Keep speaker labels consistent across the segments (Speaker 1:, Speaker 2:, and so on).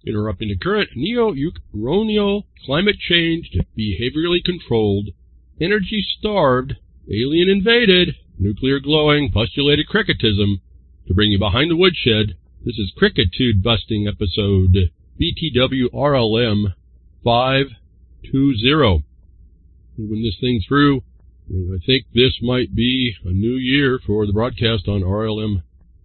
Speaker 1: interrupting the current neo-Euronial, climate-changed, behaviorally controlled, energy-starved, alien-invaded, nuclear-glowing, postulated cricketism to bring you behind the woodshed. This is Crickitude-busting episode BTW RLM 520. Moving this thing through, I think this might be a new year for the broadcast on RLM,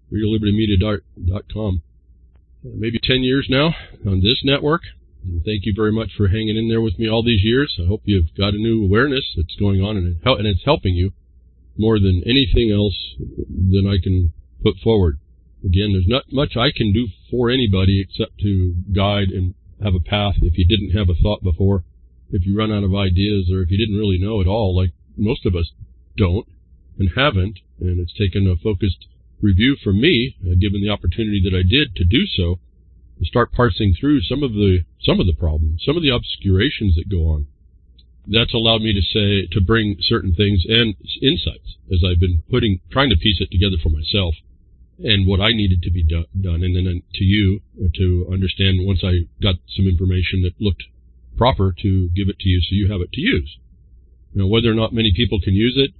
Speaker 1: RadioLibertyMedia.com. Maybe 10 years now on this network. And thank you very much for hanging in there with me all these years. I hope you've got a new awareness that's going on, and it's helping you more than anything else than I can put forward. Again, there's not much I can do for anybody except to guide and have a path if you didn't have a thought before, if you run out of ideas, or if you didn't really know at all, like most of us don't and haven't, and it's taken a focused review from me, given the opportunity that I did to do so, to start parsing through some of the problems, some of the obscurations that go on. That's allowed me to bring certain things and insights as I've been trying to piece it together for myself and what I needed to be done, and then to you to understand once I got some information that looked proper to give it to you so you have it to use. Now, whether or not many people can use it,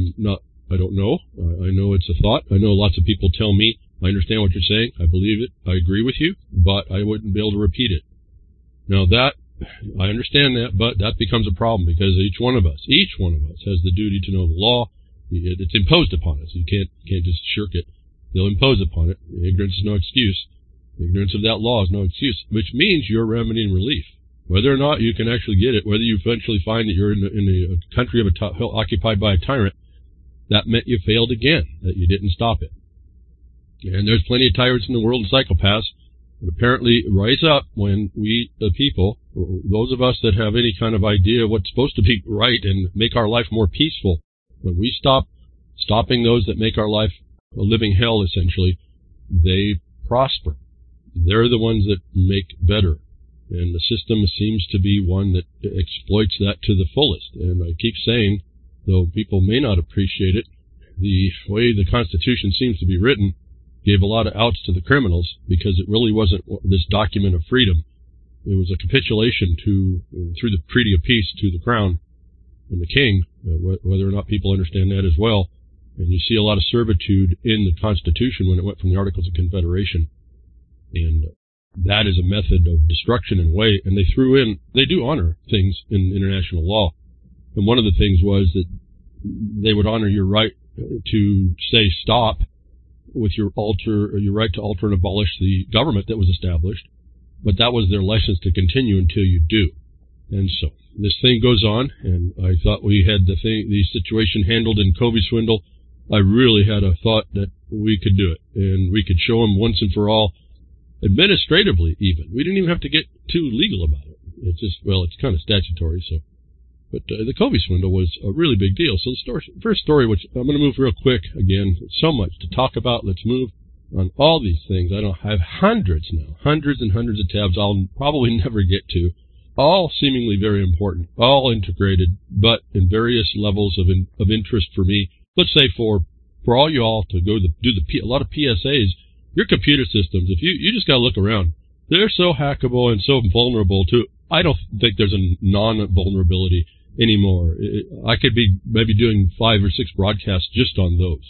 Speaker 1: I don't know. I know it's a thought. I know lots of people tell me, I understand what you're saying, I believe it, I agree with you, but I wouldn't be able to repeat it. Now I understand that, but that becomes a problem because each one of us has the duty to know the law. It's imposed upon us. You can't just shirk it. They'll impose upon it. Ignorance is no excuse. Ignorance of that law is no excuse, which means you're remedying relief. Whether or not you can actually get it, whether you eventually find that you're in a country occupied by a tyrant, that meant you failed again, that you didn't stop it. And there's plenty of tyrants in the world and psychopaths that apparently rise up when we, the people, those of us that have any kind of idea of what's supposed to be right and make our life more peaceful, when we stopping those that make our life a living hell, essentially, they prosper. They're the ones that make better. And the system seems to be one that exploits that to the fullest. And I keep saying, though people may not appreciate it, the way the Constitution seems to be written gave a lot of outs to the criminals because it really wasn't this document of freedom. It was a capitulation through the Treaty of Peace to the Crown and the King, whether or not people understand that as well. And you see a lot of servitude in the Constitution when it went from the Articles of Confederation. And that is a method of destruction in a way. And they do honor things in international law. And one of the things was that they would honor your right to say stop with your right to alter and abolish the government that was established. But that was their license to continue until you do. And so this thing goes on, and I thought we had the situation handled in Covey Swindle. I really had a thought that we could do it, and we could show them once and for all, administratively even. We didn't even have to get too legal about it. It's just, it's kind of statutory, so. But the Covey Swindle was a really big deal. So the first story, which I'm going to move real quick again, so much to talk about. Let's move on all these things. I have hundreds and hundreds of tabs I'll probably never get to, all seemingly very important, all integrated, but in various levels of interest for me. Let's say for all y'all to go do a lot of PSAs, your computer systems, if you just got to look around, they're so hackable and so vulnerable to, I don't think there's a non-vulnerability anymore. I could be maybe doing 5 or 6 broadcasts just on those.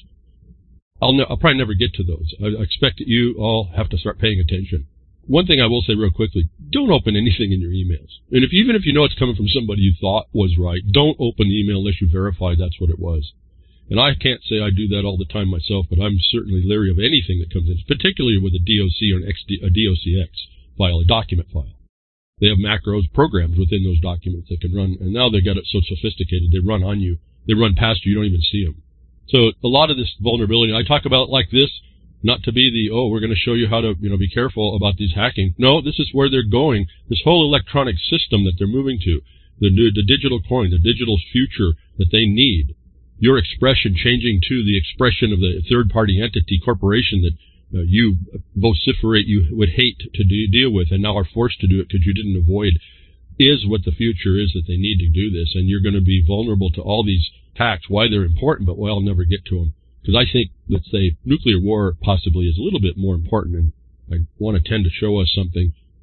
Speaker 1: I'll probably never get to those. I expect that you all have to start paying attention. One thing I will say real quickly, don't open anything in your emails. And even if you know it's coming from somebody you thought was right, don't open the email unless you verify that's what it was. And I can't say I do that all the time myself, but I'm certainly leery of anything that comes in, particularly with a DOC or a DOCX file, a document file. They have macros, programs within those documents that can run, and now they've got it so sophisticated, they run on you. They run past you, you don't even see them. So a lot of this vulnerability, I talk about it like this, not to be we're going to show you how to, be careful about these hacking. No, this is where they're going. This whole electronic system that they're moving to, the digital coin, the digital future that they need. Your expression changing to the expression of the third-party entity corporation that you vociferate you would hate to deal with and now are forced to do it because you didn't avoid, is what the future is, that they need to do this. And you're going to be vulnerable to all these hacks, why they're important, but I'll never get to them. Because I think, let's say, nuclear war possibly is a little bit more important, and I want to tend to show us something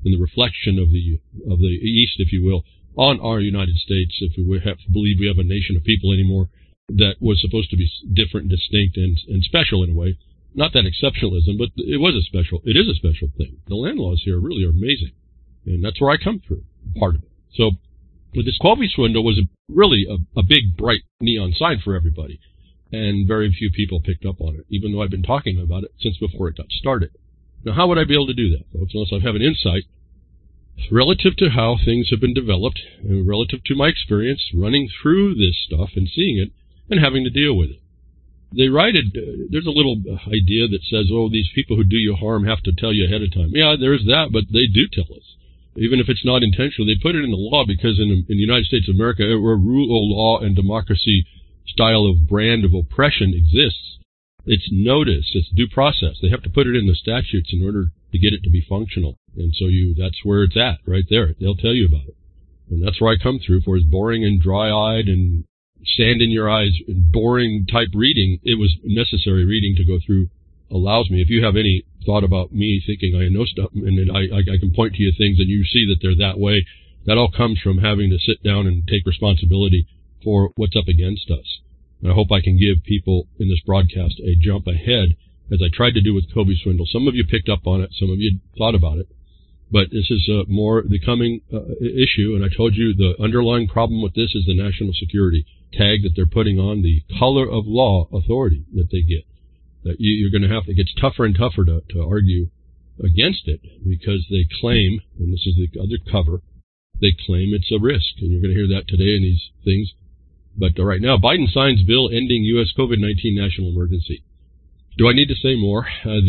Speaker 1: and the reflection of the East, if you will, on our United States, if we have to believe we have a nation of people anymore that was supposed to be different, distinct, and special in a way. Not that exceptionalism, but it is a special thing. The land laws here really are amazing, and that's where I come through, part of it. So, but this Colby swindle was really a big, bright neon sign for everybody, and very few people picked up on it, even though I've been talking about it since before it got started. Now, how would I be able to do that, folks, unless I have an insight relative to how things have been developed, and relative to my experience running through this stuff and seeing it and having to deal with it? They write it, there's a little idea that says, oh, these people who do you harm have to tell you ahead of time. Yeah, there's that, but they do tell us. Even if it's not intentional, they put it in the law because in the United States of America, where rule of law and democracy style of brand of oppression exists, it's notice, it's due process. They have to put it in the statutes in order to get it to be functional. And so that's where it's at, right there. They'll tell you about it. And that's where I come through for as boring and dry-eyed and sand in your eyes and boring type reading. It was necessary reading to go through. Allows me, if you have any thought about me thinking I know stuff and then I can point to you things and you see that they're that way, that all comes from having to sit down and take responsibility for what's up against us. And I hope I can give people in this broadcast a jump ahead, as I tried to do with Colby swindle. Some of you picked up on it, some of you thought about it, but this is more the coming issue, and I told you the underlying problem with this is the national security tag that they're putting on the color of law authority that they get. That you're going to have, it gets tougher and tougher to argue against it, because they claim, and this is the other cover, they claim it's a risk, and you're going to hear that today in these things. But right now, Biden signs bill ending U.S. COVID-19 national emergency. Do I need to say more?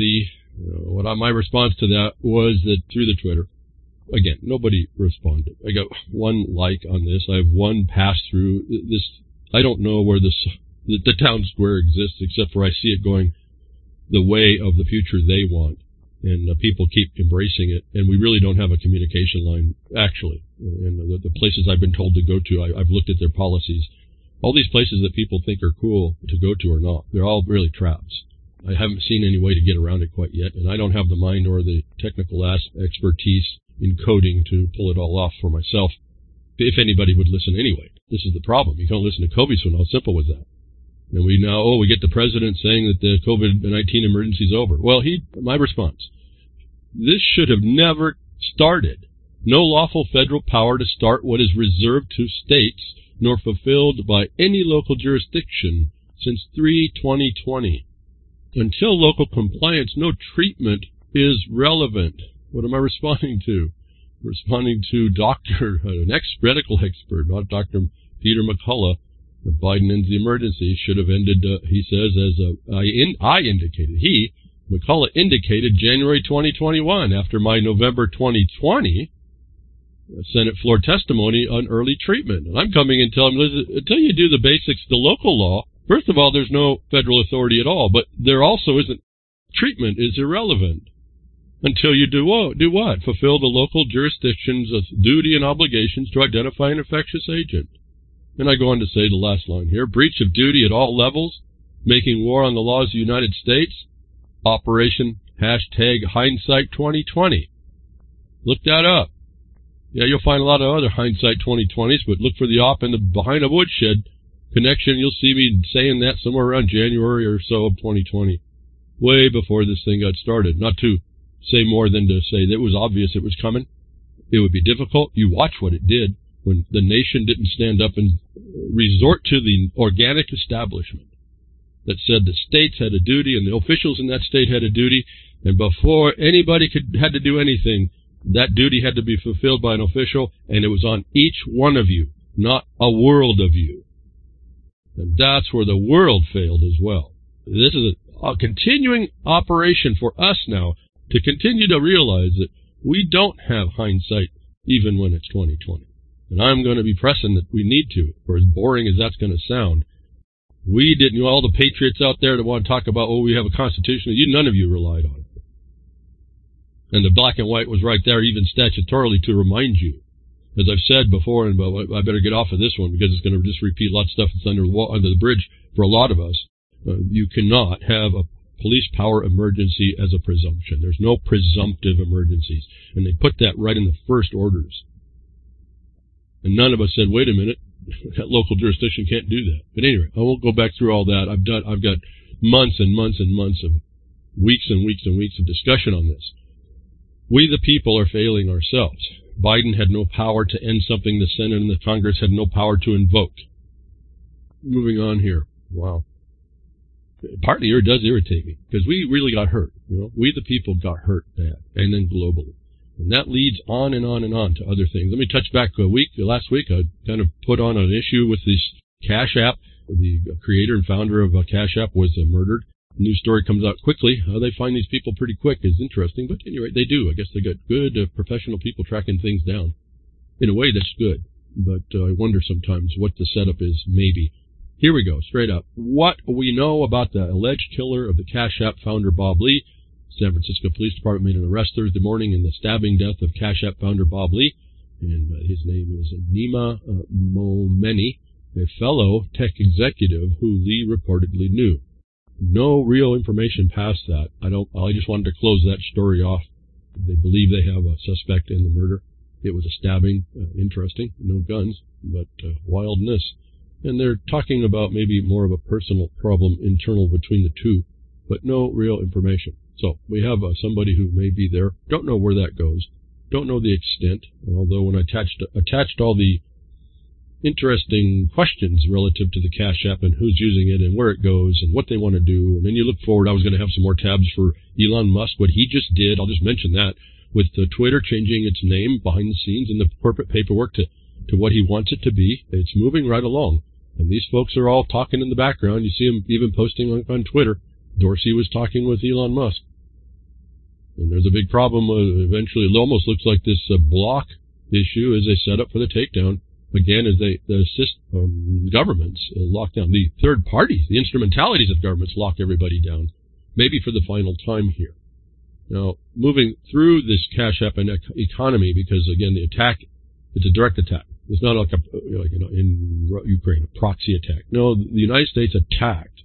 Speaker 1: My response to that was that through the Twitter, again, nobody responded. I got one like on this. I have one pass through this. I don't know where the town square exists, except for I see it going the way of the future they want. And people keep embracing it. And we really don't have a communication line, actually. And the places I've been told to go to, I've looked at their policies. All these places that people think are cool to go to are not. They're all really traps. I haven't seen any way to get around it quite yet, and I don't have the mind or the technical expertise in coding to pull it all off for myself, if anybody would listen anyway. This is the problem. You can't listen to Colby swindle. How simple was that? And we get the president saying that the COVID-19 emergency is over. Well, my response, this should have never started. No lawful federal power to start what is reserved to states, nor fulfilled by any local jurisdiction since 3/2020. Until local compliance, no treatment is relevant. What am I responding to? Responding to an medical expert, not Dr. Peter McCullough. Biden ends the emergency should have ended, he says, McCullough indicated January 2021 after my November 2020 Senate floor testimony on early treatment. And I'm coming and telling him, until you do the basics, the local law, first of all, there's no federal authority at all, but there also isn't. Treatment is irrelevant until you do what? Fulfill the local jurisdiction's duty and obligations to identify an infectious agent. And I go on to say the last line here, breach of duty at all levels, making war on the laws of the United States, Operation #Hindsight 2020. Look that up. Yeah, you'll find a lot of other Hindsight 2020s, but look for the op in the behind a woodshed connection. You'll see me saying that somewhere around January or so of 2020, way before this thing got started. Not to say more than to say that it was obvious it was coming. It would be difficult. You watch what it did when the nation didn't stand up and resort to the organic establishment that said the states had a duty and the officials in that state had a duty, and before anybody had to do anything, that duty had to be fulfilled by an official, and it was on each one of you, not a world of you. And that's where the world failed as well. This is a continuing operation for us now to continue to realize that we don't have hindsight even when it's 2020. And I'm going to be pressing that we need to, for as boring as that's going to sound. We didn't, all the patriots out there that want to talk about, we have a constitution, none of you relied on it. And the black and white was right there, even statutorily, to remind you. As I've said before, and I better get off of this one because it's going to just repeat a lot of stuff that's under the bridge for a lot of us. You cannot have police power emergency as a presumption. There's no presumptive emergencies. And they put that right in the first orders. And none of us said, wait a minute, that local jurisdiction can't do that. But anyway, I won't go back through all that. I've got months and months and months of weeks and weeks and weeks of discussion on this. We, the people, are failing ourselves. Biden had no power to end something the Senate and the Congress had no power to invoke. Moving on here. Wow. Partly it does irritate me, because we really got hurt. We, the people, got hurt bad, and then globally. And that leads on and on and on to other things. Let me touch back last week, I kind of put on an issue with this Cash App. The creator and founder of Cash App was murdered. A news story comes out quickly. How they find these people pretty quick is interesting, but anyway, they do. I guess they got good professional people tracking things down. In a way, that's good, but I wonder sometimes what the setup is, maybe. Here we go, straight up. What we know about the alleged killer of the Cash App founder Bob Lee. San Francisco Police Department made an arrest Thursday morning in the stabbing death of Cash App founder Bob Lee, and his name is Nima Momeni, a fellow tech executive who Lee reportedly knew. No real information past that. I just wanted to close that story off. They believe they have a suspect in the murder. It was a stabbing. Interesting. No guns, but wildness. And they're talking about maybe more of a personal problem internal between the two, but no real information. So we have somebody who may be there. Don't know where that goes. Don't know the extent. Although when I attached all the interesting questions relative to the Cash App and who's using it and where it goes and what they want to do, and then you look forward. I was going to have some more tabs for Elon Musk, what he just did. I'll just mention that with Twitter changing its name behind the scenes and the corporate paperwork to what he wants it to be. It's moving right along. And these folks are all talking in the background. You see them even posting on Twitter. Dorsey was talking with Elon Musk. And there's a big problem. Eventually, it almost looks like this block issue is a setup for the takedown. Again, as they assist governments lock down. The third parties, the instrumentalities of governments lock everybody down. Maybe for the final time here. Now, moving through this Cash App and economy, because again, the attack, it's a direct attack. It's not like in Ukraine, a proxy attack. No, the United States attacked,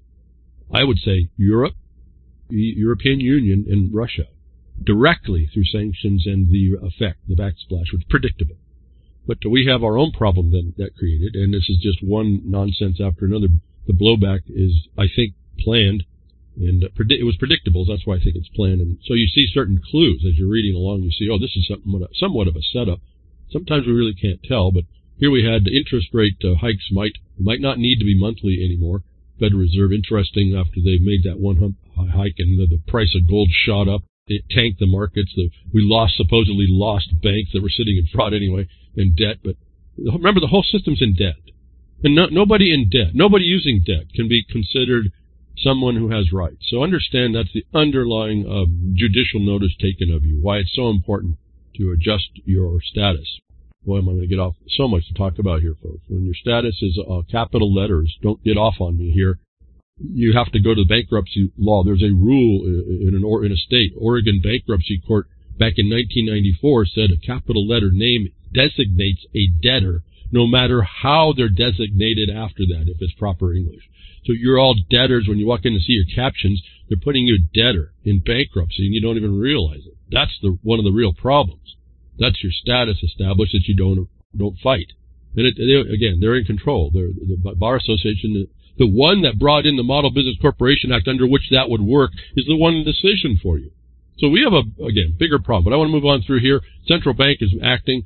Speaker 1: I would say, Europe, the European Union, and Russia directly through sanctions and the effect, the backsplash, was predictable. But we have our own problem then that created, and this is just one nonsense after another. The blowback is, I think, planned, and it was predictable. That's why I think it's planned. And so you see certain clues as you're reading along. You see, oh, this is somewhat of a setup. Sometimes we really can't tell, but here we had the interest rate hikes might not need to be monthly anymore. Federal Reserve, interesting, after they made that one hike and the price of gold shot up, it tanked the markets. We supposedly lost banks that were sitting in fraud anyway, in debt. But remember, the whole system's in debt. And nobody in debt, nobody using debt can be considered someone who has rights. So understand that's the underlying judicial notice taken of you, why it's so important to adjust your status. Boy, am I going to get off. So much to talk about here, folks. When your status is capital letters, don't get off on me here. You have to go to the bankruptcy law. There's a rule in a state. Oregon Bankruptcy Court back in 1994 said a capital letter name designates a debtor, no matter how they're designated after that, if it's proper English. So you're all debtors. When you walk in to see your captions, they're putting you debtor in bankruptcy, and you don't even realize it. That's one of the real problems. That's your status established that you don't fight. And they're in control. The Bar Association, the one that brought in the Model Business Corporation Act under which that would work, is the one decision for you. So we have bigger problem. But I want to move on through here. Central Bank is acting.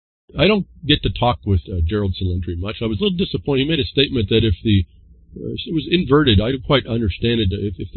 Speaker 1: I don't get to talk with Gerald Celentri much. I was a little disappointed. He made a statement that if it was inverted. I don't quite understand it.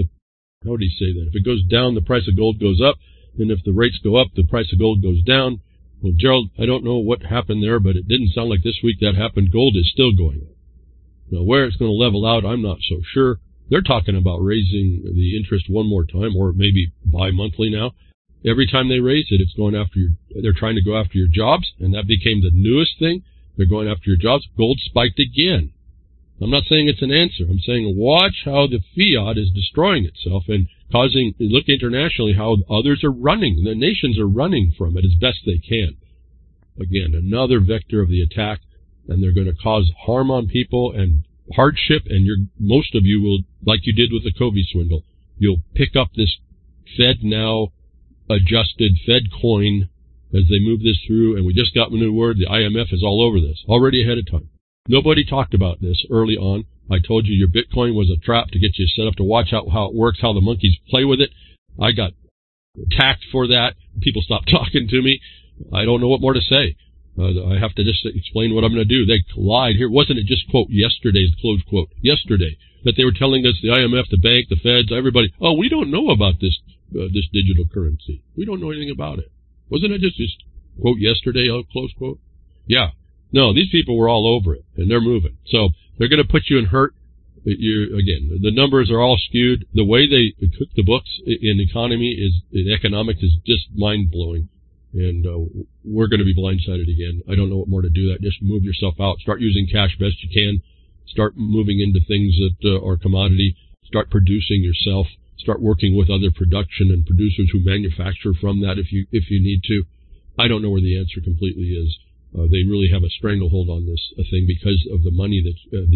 Speaker 1: How would he say that? If it goes down, the price of gold goes up. And if the rates go up, the price of gold goes down. Well, Gerald, I don't know what happened there, but it didn't sound like this week that happened. Gold is still going up. Now, where it's going to level out, I'm not so sure. They're talking about raising the interest one more time, or maybe bi-monthly now. Every time they raise it, it's going after they're trying to go after your jobs, and that became the newest thing. They're going after your jobs. Gold spiked again. I'm not saying it's an answer. I'm saying watch how the fiat is destroying itself and look internationally how others are running. The nations are running from it as best they can. Again, another vector of the attack, and they're going to cause harm on people and hardship, and most of you will, like you did with the Covey swindle, you'll pick up this Fed now adjusted Fed coin as they move this through, and we just got a new word. The IMF is all over this already ahead of time. Nobody talked about this early on. I told you your Bitcoin was a trap to get you set up to watch out how it works, how the monkeys play with it. I got attacked for that. People stopped talking to me. I don't know what more to say. I have to just explain what I'm going to do. They lied here. Wasn't it just, quote, yesterday's, close quote, yesterday, that they were telling us, the IMF, the bank, the feds, everybody, oh, we don't know about this digital currency. We don't know anything about it. Wasn't it just quote, yesterday, close quote? Yeah. No, these people were all over it, and they're moving. So they're going to put you in hurt. Again, the numbers are all skewed. The way they cook the books in economics is just mind-blowing. And we're going to be blindsided again. I don't know what more to do that. Just move yourself out. Start using cash best you can. Start moving into things that are commodity. Start producing yourself. Start working with other production and producers who manufacture from that if you need to. I don't know where the answer completely is. They really have a stranglehold on this thing because of the money that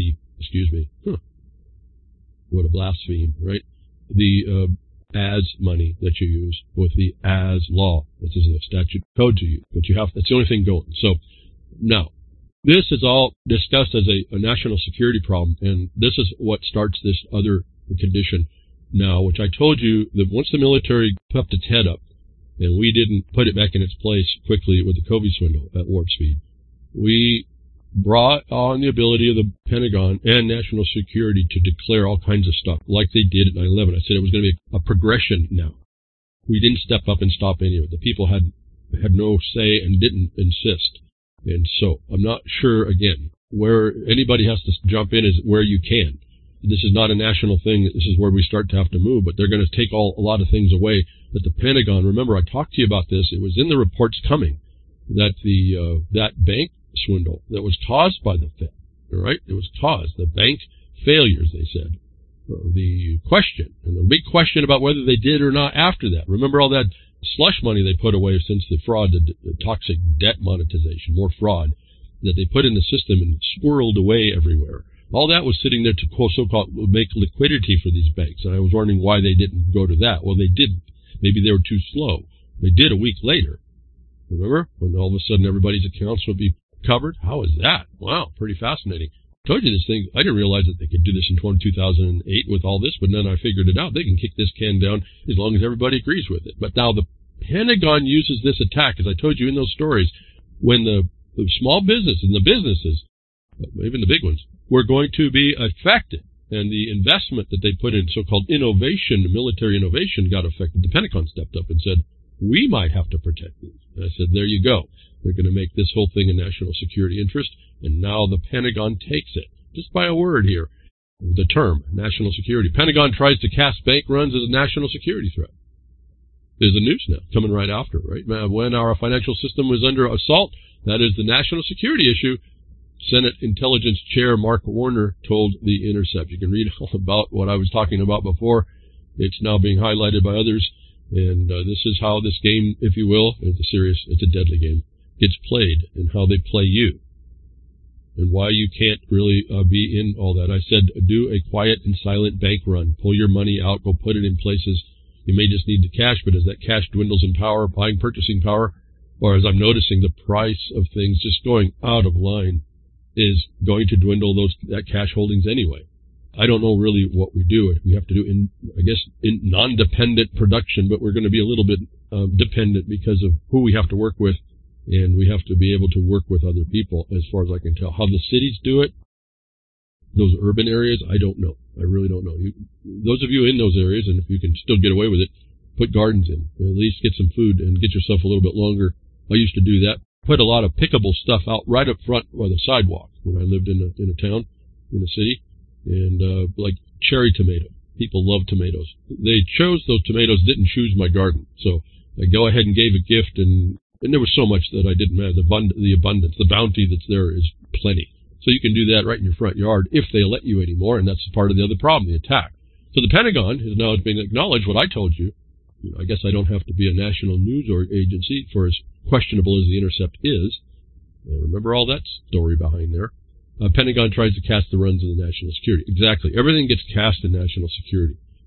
Speaker 1: what a blaspheme, right? The as money that you use with the as law. This is a statute code to you, but that's the only thing going. So now, this is all discussed as a national security problem, and this is what starts this other condition now, which I told you that once the military puffed its head up, and we didn't put it back in its place quickly with the COVID swindle at warp speed, we brought on the ability of the Pentagon and national security to declare all kinds of stuff, like they did at 9/11. I said it was going to be a progression now. We didn't step up and stop any of it. The people had no say and didn't insist. And so I'm not sure, again, where anybody has to jump in is where you can. This is not a national thing. This is where we start to have to move, but they're going to take a lot of things away. That the Pentagon, remember I talked to you about this, it was in the reports coming, that that bank swindle that was caused by the Fed, right? It was caused, the bank failures, they said. The question, and the big question about whether they did or not after that. Remember all that slush money they put away since the fraud, the toxic debt monetization, more fraud, that they put in the system and swirled away everywhere. All that was sitting there to so-called make liquidity for these banks. And I was wondering why they didn't go to that. Well, they didn't. Maybe they were too slow. They did a week later. Remember? When all of a sudden everybody's accounts would be covered? How is that? Wow, pretty fascinating. I told you this thing. I didn't realize that they could do this in 2008 with all this, but then I figured it out. They can kick this can down as long as everybody agrees with it. But now the Pentagon uses this attack, as I told you in those stories, when the small business and the businesses, even the big ones, were going to be affected. And the investment that they put in so-called innovation, military innovation, got affected. The Pentagon stepped up and said, we might have to protect these. And I said, there you go. They're going to make this whole thing a national security interest. And now the Pentagon takes it. Just by a word here. The term, national security. Pentagon tries to cast bank runs as a national security threat. There's a news now coming right after, right? When our financial system was under assault, that is the national security issue. Senate Intelligence Chair Mark Warner told The Intercept. You can read all about what I was talking about before. It's now being highlighted by others. And this is how this game, if you will, it's a deadly game, gets played, and how they play you. And why you can't really be in all that. I said, do a quiet and silent bank run. Pull your money out, go put it in places. You may just need the cash, but as that cash dwindles in power, buying purchasing power, or as I'm noticing the price of things just going out of line, is going to dwindle that cash holdings anyway. I don't know really what we do. We have to do in non-dependent production, but we're going to be a little bit dependent because of who we have to work with, and we have to be able to work with other people, as far as I can tell. How the cities do it, those urban areas, I don't know. I really don't know. Those of you in those areas, and if you can still get away with it, put gardens in. At least get some food and get yourself a little bit longer. I used to do that. Put a lot of pickable stuff out right up front by the sidewalk when I lived in a town, in a city, and like cherry tomato. People love tomatoes. They chose those tomatoes, didn't choose my garden. So I go ahead and gave a gift, and there was so much that I didn't have. The abundance, the bounty that's there is plenty. So you can do that right in your front yard if they let you anymore, and that's part of the other problem, the attack. So the Pentagon is now being acknowledged what I told you. I guess I don't have to be a national news agency for as questionable as The Intercept is. Remember all that story behind there. Pentagon tries to cast the runs of the national security. Exactly. Everything gets cast in national security.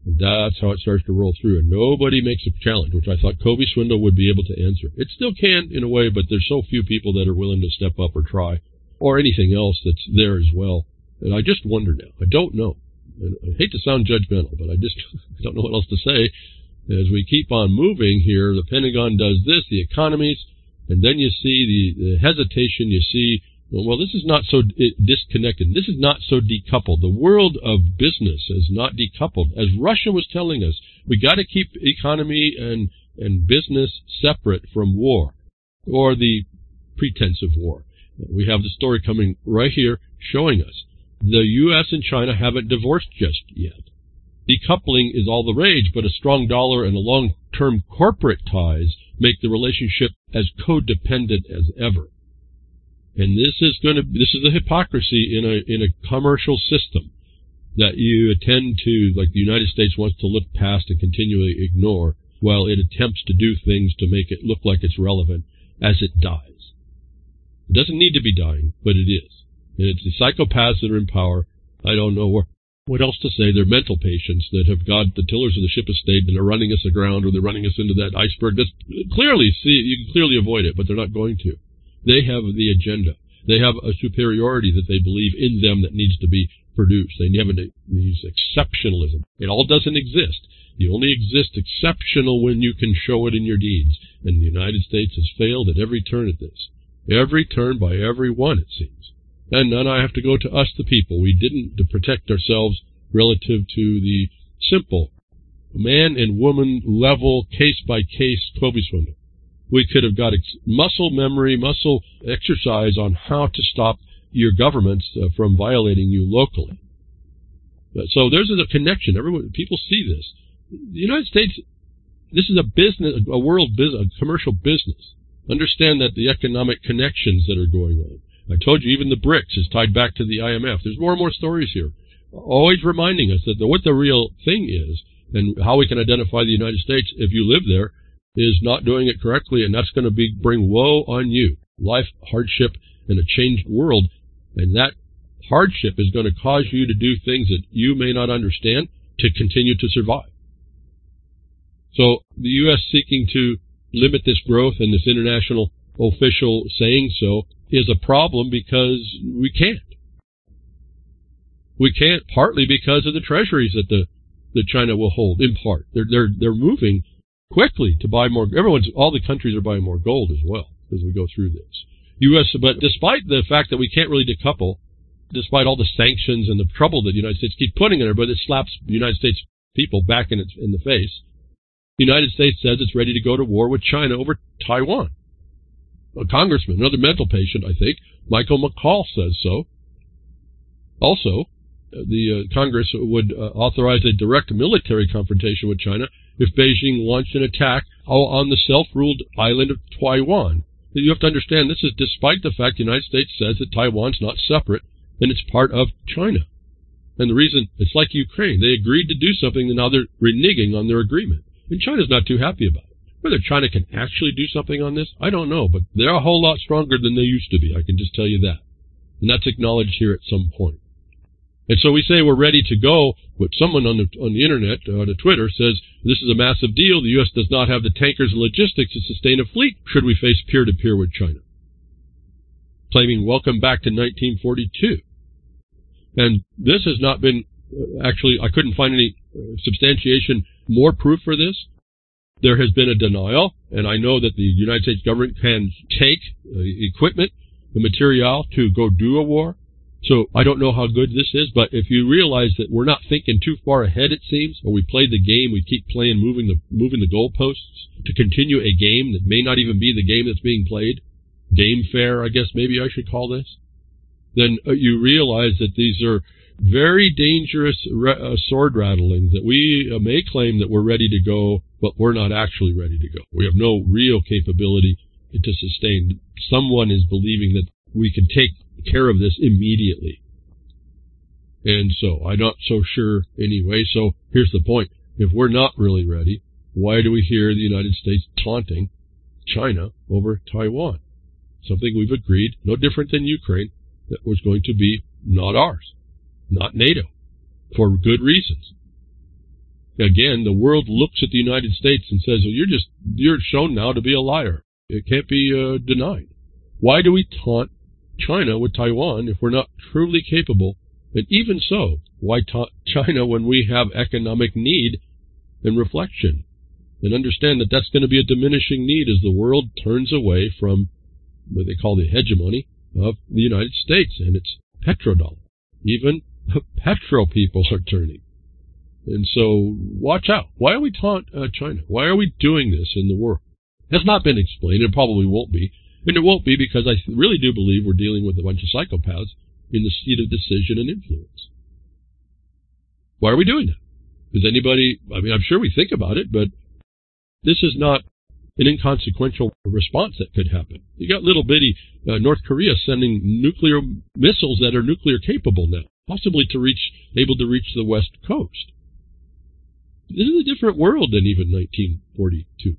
Speaker 1: And that's how it starts to roll through. And nobody makes a challenge, which I thought Covey Swindle would be able to answer. It still can, in a way, but there's so few people that are willing to step up or try, or anything else that's there as well. And I just wonder now. I don't know. And I hate to sound judgmental, but I just don't know what else to say. As we keep on moving here, the Pentagon does this, the economies, and then you see the hesitation. You see, well, this is not so disconnected. This is not so decoupled. The world of business is not decoupled. As Russia was telling us, we got to keep economy and business separate from war, or the pretense of war. We have the story coming right here showing us the U.S. and China haven't divorced just yet. Decoupling is all the rage, but a strong dollar and a long-term corporate ties make the relationship as codependent as ever. And this is the hypocrisy in a commercial system that you tend to, like the United States wants to look past and continually ignore, while it attempts to do things to make it look like it's relevant as it dies. It doesn't need to be dying, but it is. And it's the psychopaths that are in power. I don't know what else to say. They're mental patients that have got the tillers of the ship of state and are running us aground, or they're running us into that iceberg. You can clearly avoid it, but they're not going to. They have the agenda. They have a superiority that they believe in them that needs to be produced. They have these exceptionalism. It all doesn't exist. You only exist exceptional when you can show it in your deeds. And the United States has failed at every turn at this. Every turn by everyone, it seems. And then I have to go to us, the people. We didn't protect ourselves relative to the simple man and woman level, case-by-case Covey Swindle. We could have got muscle memory, muscle exercise on how to stop your governments from violating you locally. So there's a connection. People see this. The United States, this is a business, a world business, a commercial business. Understand that the economic connections that are going on. I told you even the BRICS is tied back to the IMF. There's more and more stories here, always reminding us that what the real thing is and how we can identify the United States, if you live there, is not doing it correctly, and that's going to bring woe on you, life, hardship, and a changed world. And that hardship is going to cause you to do things that you may not understand to continue to survive. So the U.S. seeking to limit this growth and this international official saying so is a problem because we can't. We can't, partly because of the treasuries that China will hold, in part. They're moving quickly to buy more. All the countries are buying more gold as well as we go through this. But despite the fact that we can't really decouple, despite all the sanctions and the trouble that the United States keeps putting in it, slaps the United States people back in the face. The United States says it's ready to go to war with China over Taiwan. A congressman, another mental patient, I think, Michael McCall says so. Also, the Congress would authorize a direct military confrontation with China if Beijing launched an attack on the self-ruled island of Taiwan. You have to understand this is despite the fact the United States says that Taiwan's not separate and it's part of China. And the reason, it's like Ukraine. They agreed to do something and now they're reneging on their agreement. And China's not too happy about it. Whether China can actually do something on this, I don't know, but they're a whole lot stronger than they used to be. I can just tell you that. And that's acknowledged here at some point. And so we say we're ready to go, but someone on the internet, on Twitter, says this is a massive deal. The U.S. does not have the tankers and logistics to sustain a fleet should we face peer-to-peer with China. Claiming welcome back to 1942. And this has not been, actually, I couldn't find any substantiation, more proof for this. There has been a denial, and I know that the United States government can take equipment, the material to go do a war. So I don't know how good this is, but if you realize that we're not thinking too far ahead, it seems, or we played the game, we keep playing, moving the goalposts to continue a game that may not even be the game that's being played, game fair, I guess maybe I should call this, then you realize that these are very dangerous sword rattlings that we may claim that we're ready to go, but we're not actually ready to go. We have no real capability to sustain. Someone is believing that we can take care of this immediately. And so I'm not so sure anyway. So here's the point. If we're not really ready, why do we hear the United States taunting China over Taiwan? Something we've agreed, no different than Ukraine, that was going to be not ours, not NATO, for good reasons. again, the world looks at the United States and says, well, you're shown now to be a liar. It can't be denied. Why do we taunt China with Taiwan if we're not truly capable? And even so, why taunt China when we have economic need and reflection? And understand that that's going to be a diminishing need as the world turns away from what they call the hegemony of the United States and its petrodollar. Even the petro people are turning. And so, watch out. Why are we taunt China? Why are we doing this in the world? It has not been explained. It probably won't be. And it won't be because I really do believe we're dealing with a bunch of psychopaths in the seat of decision and influence. Why are we doing that? Does anybody, I'm sure we think about it, but this is not an inconsequential response that could happen. You got little bitty North Korea sending nuclear missiles that are nuclear capable now, possibly able to reach the West Coast. This is a different world than even 1942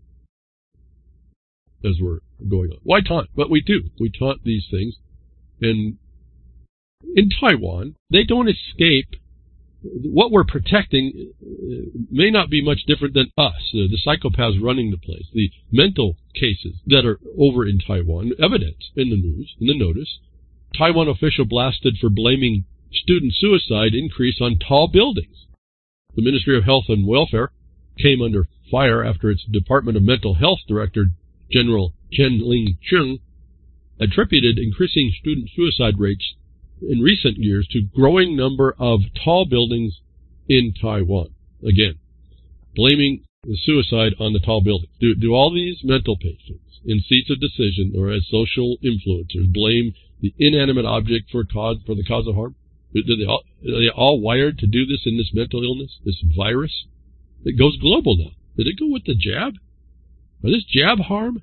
Speaker 1: as we're going on. Why taunt? But we do. We taunt these things. And in Taiwan, they don't escape. What we're protecting may not be much different than us, the psychopaths running the place, the mental cases that are over in Taiwan, evidence in the news, in the notice. Taiwan official blasted for blaming student suicide increase on tall buildings. The Ministry of Health and Welfare came under fire after its Department of Mental Health Director, General Chen Ling-chung, attributed increasing student suicide rates in recent years to growing number of tall buildings in Taiwan. Again, blaming the suicide on the tall buildings. Do all these mental patients in seats of decision or as social influencers blame the inanimate object for the cause of harm? Are they all wired to do this in this mental illness, this virus? It goes global now. Did it go with the jab? Or this jab harm?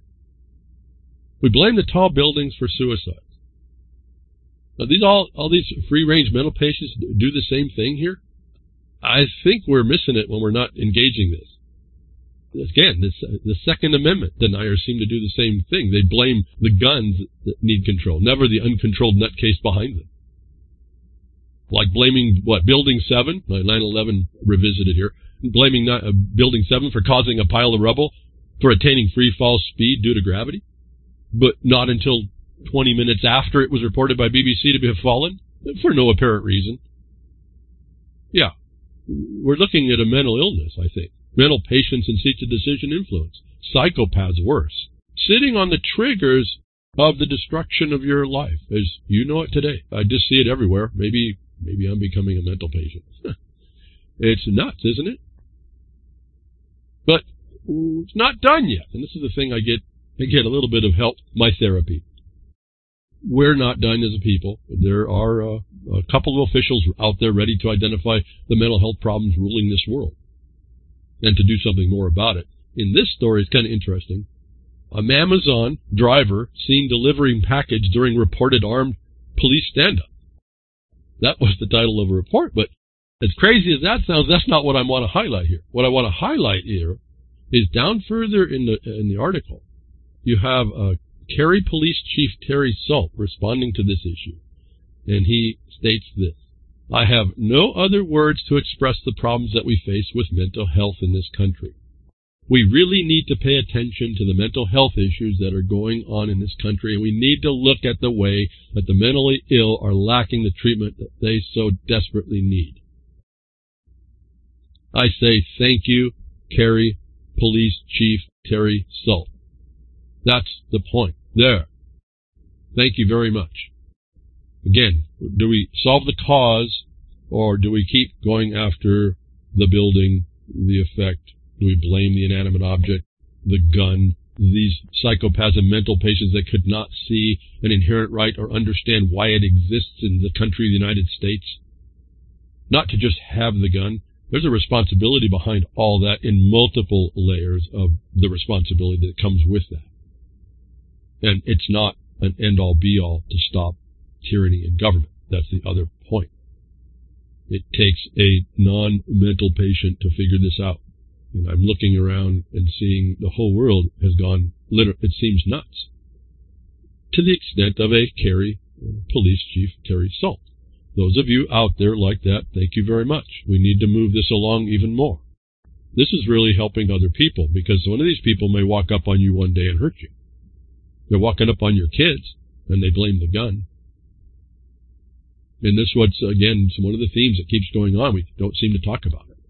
Speaker 1: We blame the tall buildings for suicide. Now, all these free-range mental patients do the same thing here? I think we're missing it when we're not engaging this. Again, the Second Amendment deniers seem to do the same thing. They blame the guns that need control, never the uncontrolled nutcase behind them. Like blaming, Building 7, 9/11 revisited here, blaming Building 7 for causing a pile of rubble for attaining free fall speed due to gravity, but not until 20 minutes after it was reported by BBC to have fallen, for no apparent reason. Yeah, we're looking at a mental illness, I think. Mental patients in seats of decision influence. Psychopaths worse. Sitting on the triggers of the destruction of your life, as you know it today. I just see it everywhere. Maybe I'm becoming a mental patient. It's nuts, isn't it? But it's not done yet. And this is the thing I get a little bit of help, my therapy. We're not done as a people. There are a couple of officials out there ready to identify the mental health problems ruling this world and to do something more about it. In this story, it's kind of interesting. An Amazon driver seen delivering package during reported armed police stand-up. That was the title of a report, but as crazy as that sounds, that's not what I want to highlight here. What I want to highlight here is down further in the article, you have Cary Police Chief Terry Salt responding to this issue, and he states this: I have no other words to express the problems that we face with mental health in this country. We really need to pay attention to the mental health issues that are going on in this country, and we need to look at the way that the mentally ill are lacking the treatment that they so desperately need. I say thank you, Cary Police Chief Terry Salt. That's the point there. Thank you very much. Again, do we solve the cause, or do we keep going after the building, the effect? Do we blame the inanimate object, the gun, these psychopaths and mental patients that could not see an inherent right or understand why it exists in the country of the United States? Not to just have the gun. There's a responsibility behind all that in multiple layers of the responsibility that comes with that. And it's not an end-all, be-all to stop tyranny in government. That's the other point. It takes a non-mental patient to figure this out. And I'm looking around and seeing the whole world has gone, it seems nuts, to the extent of a Cary Police Chief Terry Salt. Those of you out there like that, thank you very much. We need to move this along even more. this is really helping other people, because one of these people may walk up on you one day and hurt you. They're walking up on your kids, and they blame the gun. And this was, again, one of the themes that keeps going on. We don't seem to talk about it.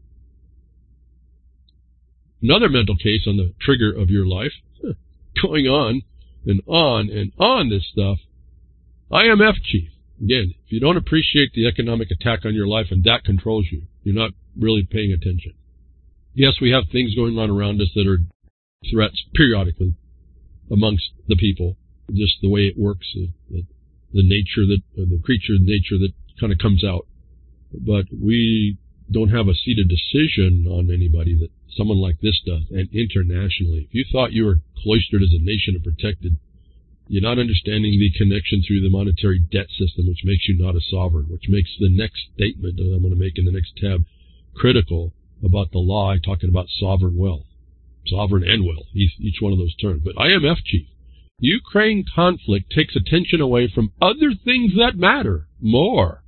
Speaker 1: Another mental case on the trigger of your life, going on and on and on this stuff. IMF chief. Again, if you don't appreciate the economic attack on your life and that controls you, you're not really paying attention. Yes, we have things going on around us that are threats periodically amongst the people, just the way it works, the nature that, the creature nature that kind of comes out. But we don't have a seat of decision on anybody that someone like this does, and internationally. If you thought you were cloistered as a nation and protected, you're not understanding the connection through the monetary debt system, which makes you not a sovereign, which makes the next statement that I'm going to make in the next tab critical about the law, talking about sovereign wealth, sovereign and wealth, each one of those terms. But IMF chief, Ukraine conflict takes attention away from other things that matter more.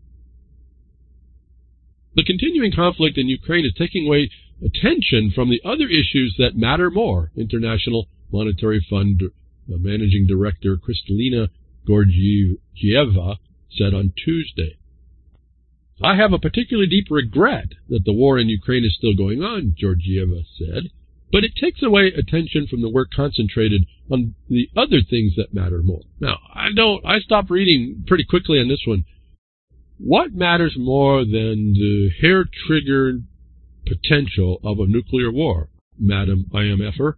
Speaker 1: The continuing conflict in Ukraine is taking away attention from the other issues that matter more. International Monetary Fund Managing Director Kristalina Georgieva said on Tuesday. I have a particularly deep regret that the war in Ukraine is still going on, Georgieva said, but it takes away attention from the work concentrated on the other things that matter more. Now, I stopped reading pretty quickly on this one. What matters more than the hair-triggered potential of a nuclear war, Madam IMFer?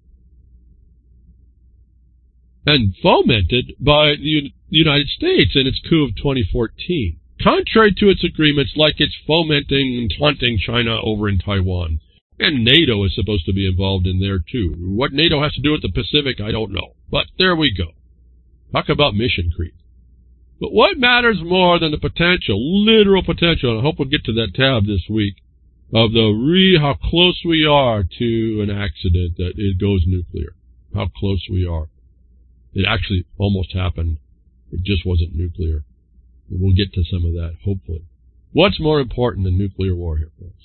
Speaker 1: And fomented by the United States in its coup of 2014. Contrary to its agreements, like it's fomenting and taunting China over in Taiwan. And NATO is supposed to be involved in there, too. What NATO has to do with the Pacific, I don't know. But there we go. Talk about mission creep. But what matters more than the potential, literal potential, and I hope we'll get to that tab this week, of how close we are to an accident that it goes nuclear. How close we are. It actually almost happened. It just wasn't nuclear. We'll get to some of that, hopefully. What's more important than nuclear war here, folks?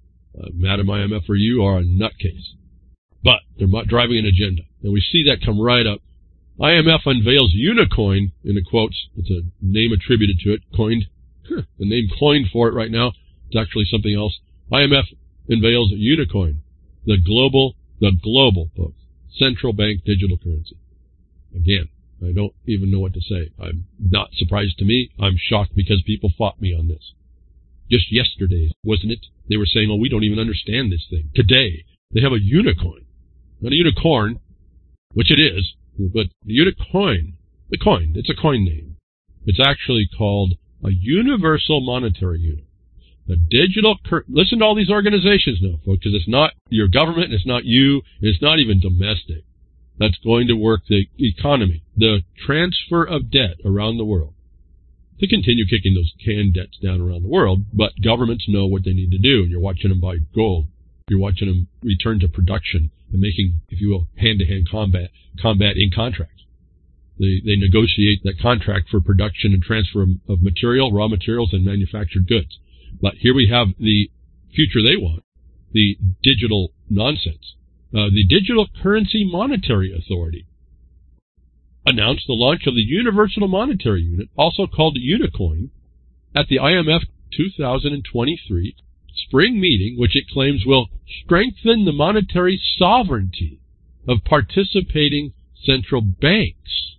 Speaker 1: Madam IMFer, you are a nutcase. But they're driving an agenda. And we see that come right up. IMF unveils Unocoin, in the quotes. It's a name attributed to it, coined. The name coined for it right now. It's actually something else. IMF unveils Unocoin, the global, folks, central bank digital currency. Again, I don't even know what to say. I'm not surprised to me. I'm shocked because people fought me on this. Just yesterday, wasn't it? They were saying, oh, we don't even understand this thing. Today, they have a Unocoin. Not a unicorn, which it is, but the Unocoin. The coin. It's a coin name. It's actually called a universal monetary unit. A digital listen to all these organizations now, folks, because it's not your government, it's not you, it's not even domestic. That's going to work the economy, the transfer of debt around the world, to continue kicking those canned debts down around the world. But governments know what they need to do, and you're watching them buy gold. You're watching them return to production and making, if you will, hand-to-hand combat in contracts. They negotiate that contract for production and transfer of material, raw materials, and manufactured goods. But here we have the future they want, the digital nonsense. The Digital Currency Monetary Authority announced the launch of the Universal Monetary Unit, also called Unocoin, at the IMF 2023 spring meeting, which it claims will strengthen the monetary sovereignty of participating central banks.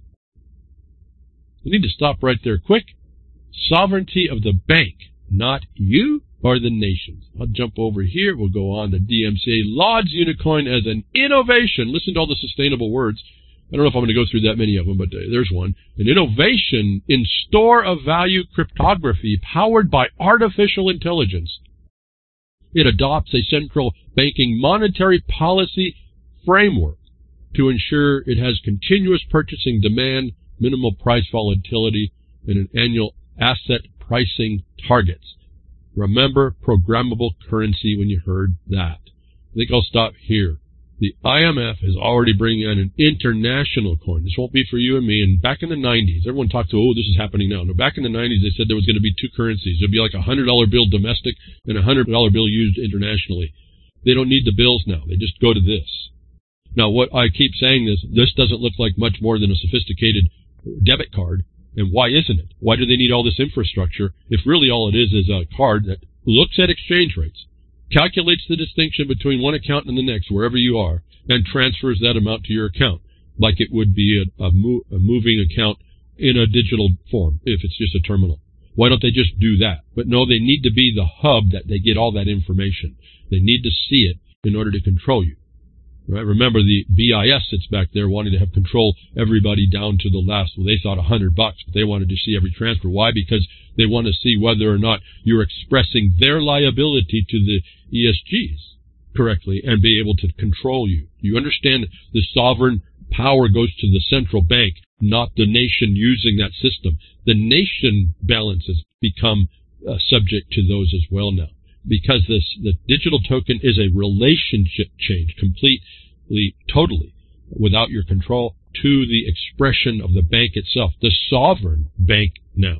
Speaker 1: We need to stop right there quick. Sovereignty of the bank, not you or the nations. I'll jump over here. We'll go on to DMCA lauds Unocoin as an innovation. Listen to all the sustainable words. I don't know if I'm going to go through that many of them, but there's one. An innovation in store of value cryptography powered by artificial intelligence. It adopts a central banking monetary policy framework to ensure it has continuous purchasing demand, minimal price volatility, and an annual asset pricing targets. Remember programmable currency when you heard that. I think I'll stop here. The IMF is already bringing in an international coin. This won't be for you and me. And back in the 90s, everyone talked to, oh, this is happening now. No, back in the 90s, they said there was going to be two currencies. There'd be like a $100 bill domestic and a $100 bill used internationally. They don't need the bills now. They just go to this. Now, what I keep saying is this doesn't look like much more than a sophisticated debit card. And why isn't it? Why do they need all this infrastructure if really all it is a card that looks at exchange rates, calculates the distinction between one account and the next, wherever you are, and transfers that amount to your account, like it would be a moving account in a digital form, if it's just a terminal. Why don't they just do that? But no, they need to be the hub that they get all that information. They need to see it in order to control you. Right? Remember, the BIS sits back there wanting to have control everybody down to the last. Well, they thought $100, but they wanted to see every transfer. Why? Because they want to see whether or not you're expressing their liability to the ESGs correctly and be able to control you. You understand the sovereign power goes to the central bank, not the nation using that system. The nation balances become subject to those as well now, because the digital token is a relationship change, completely, totally, without your control, to the expression of the bank itself, the sovereign bank now.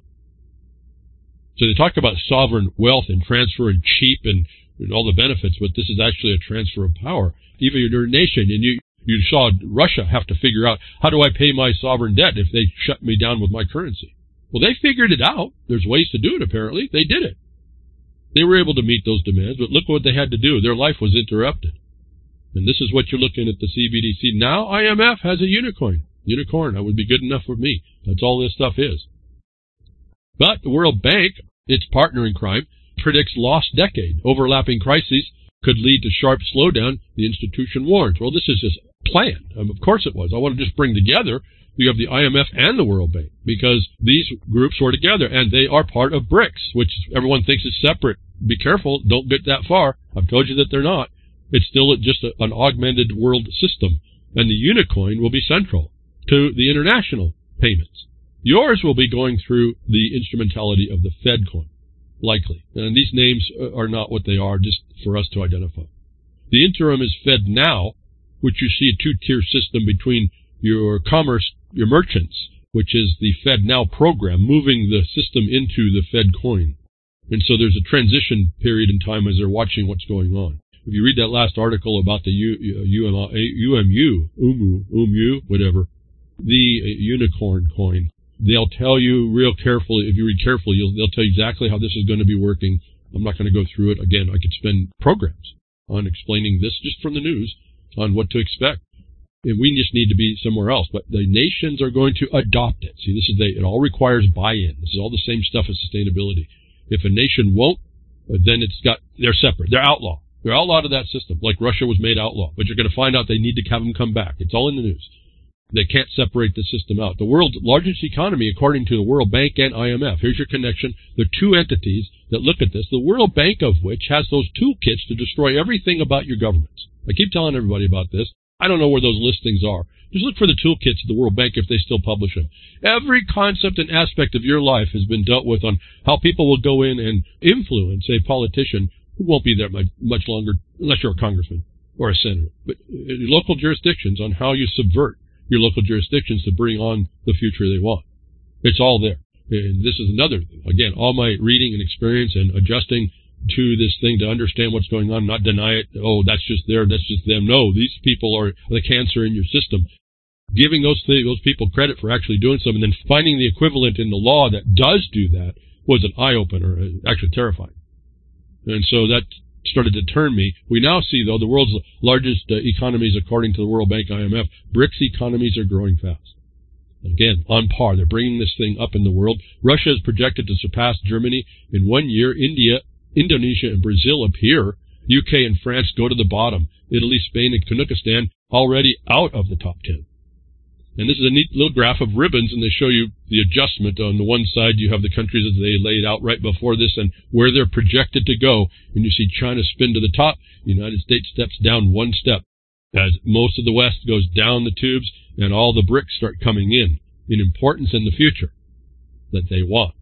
Speaker 1: So they talk about sovereign wealth and transfer and cheap and all the benefits, but this is actually a transfer of power. Even your nation, and you saw Russia have to figure out, how do I pay my sovereign debt if they shut me down with my currency? Well, they figured it out. There's ways to do it, apparently. They did it. They were able to meet those demands, but look what they had to do. Their life was interrupted. And this is what you're looking at the CBDC. Now IMF has a unicorn. Unicorn, that would be good enough for me. That's all this stuff is. But the World Bank, its partner in crime, predicts lost decade. Overlapping crises could lead to sharp slowdown, the institution warns. Well, this is just planned. Of course it was. I want to just bring together, you have the IMF and the World Bank, because these groups were together, and they are part of BRICS, which everyone thinks is separate. Be careful. Don't get that far. I've told you that they're not. It's still just an augmented world system, and the unicorn will be central to the international payments. Yours will be going through the instrumentality of the Fed coin, likely. And these names are not what they are, just for us to identify. The interim is Fed Now, which you see a two-tier system between your commerce, your merchants, which is the Fed Now program, moving the system into the Fed coin. And so there's a transition period in time as they're watching what's going on. If you read that last article about the UMU, whatever, the unicorn coin, they'll tell you real carefully, if you read carefully, they'll tell you exactly how this is going to be working. I'm not going to go through it. Again, I could spend programs on explaining this just from the news on what to expect. And we just need to be somewhere else. But the nations are going to adopt it. See, it all requires buy-in. This is all the same stuff as sustainability. If a nation won't, then they're separate. They're outlaw. They're outlawed of that system, like Russia was made outlaw. But you're going to find out they need to have them come back. It's all in the news. They can't separate the system out. The world's largest economy, according to the World Bank and IMF. Here's your connection. There are two entities that look at this, the World Bank of which has those toolkits to destroy everything about your governments. I keep telling everybody about this. I don't know where those listings are. Just look for the toolkits of the World Bank if they still publish them. Every concept and aspect of your life has been dealt with on how people will go in and influence a politician who won't be there much longer, unless you're a congressman or a senator. But local jurisdictions on how you subvert your local jurisdictions to bring on the future they want. It's all there. And this is another thing. Again, all my reading and experience and adjusting to this thing to understand what's going on, not deny it. Oh, that's just there, that's just them. No, these people are the cancer in your system. Giving those people credit for actually doing something, and then finding the equivalent in the law that does do that was an eye-opener, actually terrifying. And so that started to turn me. We now see, though, the world's largest economies, according to the World Bank, IMF, BRICS economies are growing fast. Again, on par. They're bringing this thing up in the world. Russia is projected to surpass Germany in 1 year. India, Indonesia, and Brazil appear. UK and France go to the bottom. Italy, Spain, and Kazakhstan already out of the top 10. And this is a neat little graph of ribbons, and they show you the adjustment. On the one side, you have the countries as they laid out right before this and where they're projected to go. And you see China spin to the top. The United States steps down one step as most of the West goes down the tubes, and all the BRICS start coming in importance in the future that they want.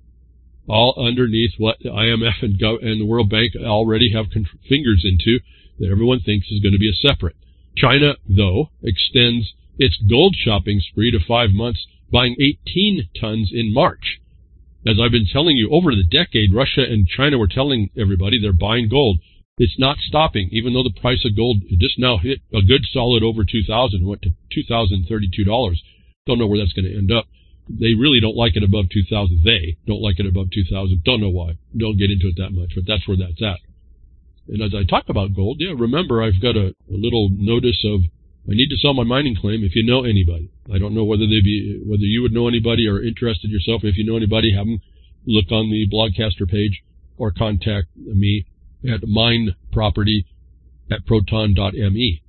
Speaker 1: All underneath what the IMF and the World Bank already have fingers into that everyone thinks is going to be a separate. China, though, extends its gold shopping spree to 5 months, buying 18 tons in March. As I've been telling you, over the decade, Russia and China were telling everybody they're buying gold. It's not stopping, even though the price of gold just now hit a good solid over 2,000, went to $2,032. Don't know where that's going to end up. They really don't like it above 2,000. They don't like it above 2,000. Don't know why. Don't get into it that much, but that's where that's at. And as I talk about gold, yeah, remember I've got a little notice of I need to sell my mining claim if you know anybody. I don't know whether you would know anybody or interested yourself. If you know anybody, have them look on the Blogcaster page or contact me at mineproperty@proton.me.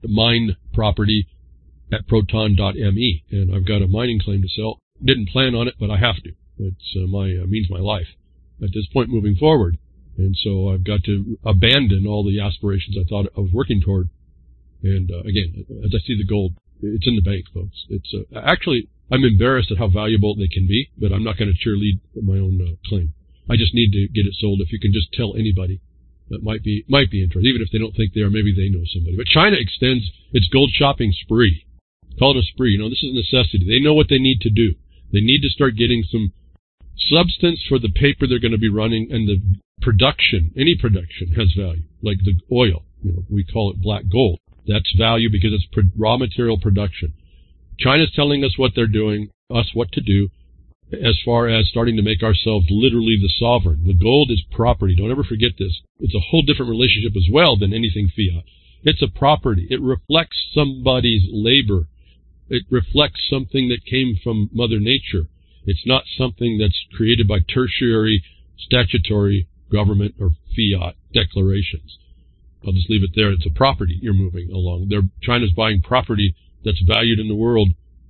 Speaker 1: mineproperty@proton.me. And I've got a mining claim to sell. Didn't plan on it, but I have to. It's means my life at this point moving forward. And so I've got to abandon all the aspirations I thought I was working toward. And again, as I see the gold, it's in the bank, folks. It's actually, I'm embarrassed at how valuable they can be, but I'm not going to cheerlead my own claim. I just need to get it sold. If you can just tell anybody that might be interested, even if they don't think they are, maybe they know somebody. But China extends its gold shopping spree. Call it a spree. This is a necessity. They know what they need to do. They need to start getting some substance for the paper they're going to be running, and the production, any production has value, like the oil. We call it black gold. That's value because it's raw material production. China's telling us what they're doing, us what to do, as far as starting to make ourselves literally the sovereign. The gold is property. Don't ever forget this. It's a whole different relationship as well than anything fiat. It's a property. It reflects somebody's labor. It reflects something that came from Mother Nature. It's not something that's created by tertiary, statutory, government, or fiat declarations. I'll just leave it there. It's a property you're moving along. China's buying property that's valued in the world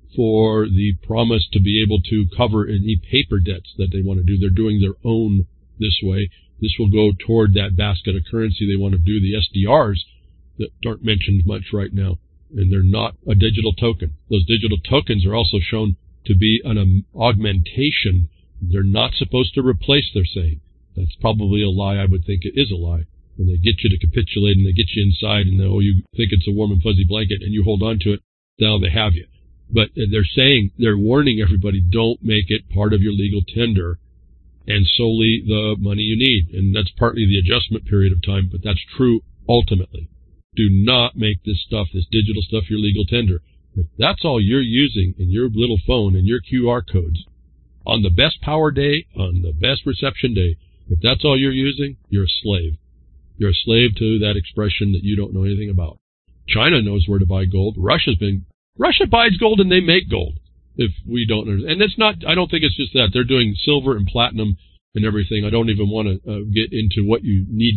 Speaker 1: for the promise to be able to cover any paper debts that they want to do. They're doing their own this way. This will go toward that basket of currency they want to do, the SDRs that aren't mentioned much right now, and they're not a digital token. Those digital tokens are also shown to be an augmentation. They're not supposed to replace, they're saying. That's probably a lie. I would think it is a lie. When they get you to capitulate and they get you inside and you think it's a warm and fuzzy blanket and you hold on to it, now they have you. But they're warning everybody, don't make it part of your legal tender and solely the money you need. And that's partly the adjustment period of time, but that's true ultimately. Do not make this digital stuff, your legal tender. If that's all you're using in your little phone and your QR codes on the best power day, on the best reception day, if that's all you're using, you're a slave. You're a slave to that expression that you don't know anything about. China knows where to buy gold. Russia buys gold and they make gold. If we don't understand. And it's not, I don't think it's just that. They're doing silver and platinum and everything. I don't even want to get into what you need.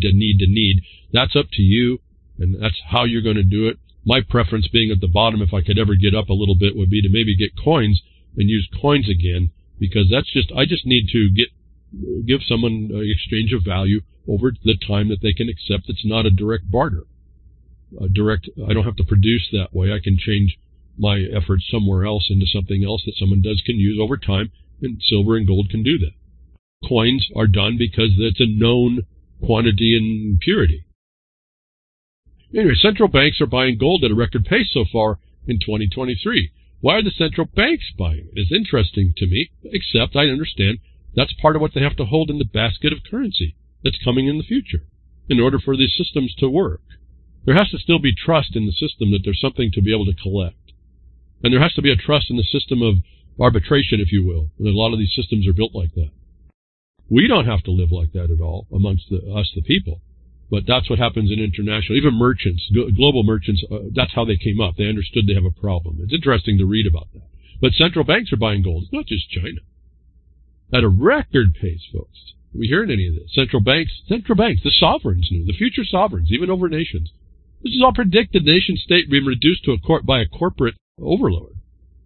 Speaker 1: That's up to you, and that's how you're going to do it. My preference being at the bottom, if I could ever get up a little bit, would be to maybe get coins and use coins again, because I just need to give someone an exchange of value over the time that they can accept. It's not a direct barter. I don't have to produce that way. I can change my efforts somewhere else into something else that someone can use over time, and silver and gold can do that. Coins are done because it's a known quantity and purity. Anyway, central banks are buying gold at a record pace so far in 2023. Why are the central banks buying it? It's interesting to me, except I understand that's part of what they have to hold in the basket of currency that's coming in the future in order for these systems to work. There has to still be trust in the system that there's something to be able to collect. And there has to be a trust in the system of arbitration, if you will. And a lot of these systems are built like that. We don't have to live like that at all amongst us, the people. But that's what happens in international, even merchants, global merchants, that's how they came up. They understood they have a problem. It's interesting to read about that. But central banks are buying gold. It's not just China. At a record pace, folks. Are we hearing any of this? Central banks, the sovereigns knew, the future sovereigns, even over nations. This is all predicted, nation state being reduced to by a corporate overlord.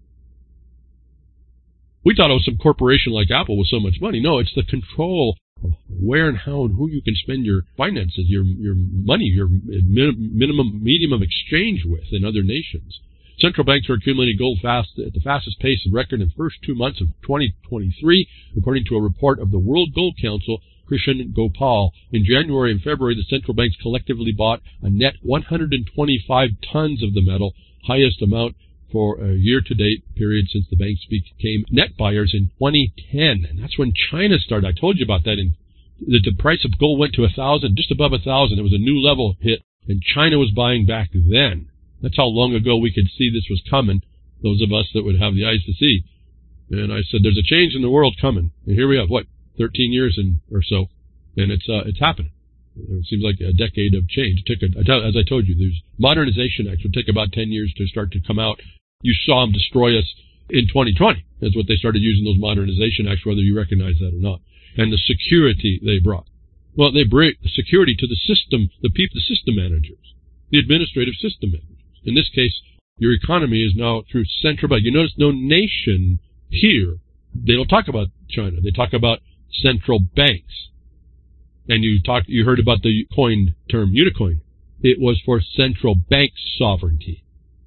Speaker 1: We thought it was some corporation like Apple with so much money. No, it's the control of where and how and who you can spend your finances, your money, your medium of exchange with in other nations. Central banks are accumulating gold at the fastest pace of record in the first 2 months of 2023, according to a report of the World Gold Council, Krishan Gopal. In January and February, the central banks collectively bought a net 125 tons of the metal, highest amount for a year-to-date period since the banks became net buyers in 2010. And that's when China started. I told you about that in that the price of gold went to 1,000, just above 1,000. It was a new level hit, and China was buying back then. That's how long ago we could see this was coming, those of us that would have the eyes to see. And I said, there's a change in the world coming. And here we have, 13 years or so, and it's happening. It seems like a decade of change. As I told you, there's modernization acts would take about 10 years to start to come out. You saw them destroy us in 2020. That's what they started using, those modernization acts, whether you recognize that or not. And the security they brought. Well, they bring security to the system, the system managers, the administrative system managers. In this case, your economy is now through central bank. You notice no nation here. They don't talk about China. They talk about central banks. And you heard about the coined term Unikoin. It was for central bank sovereignty.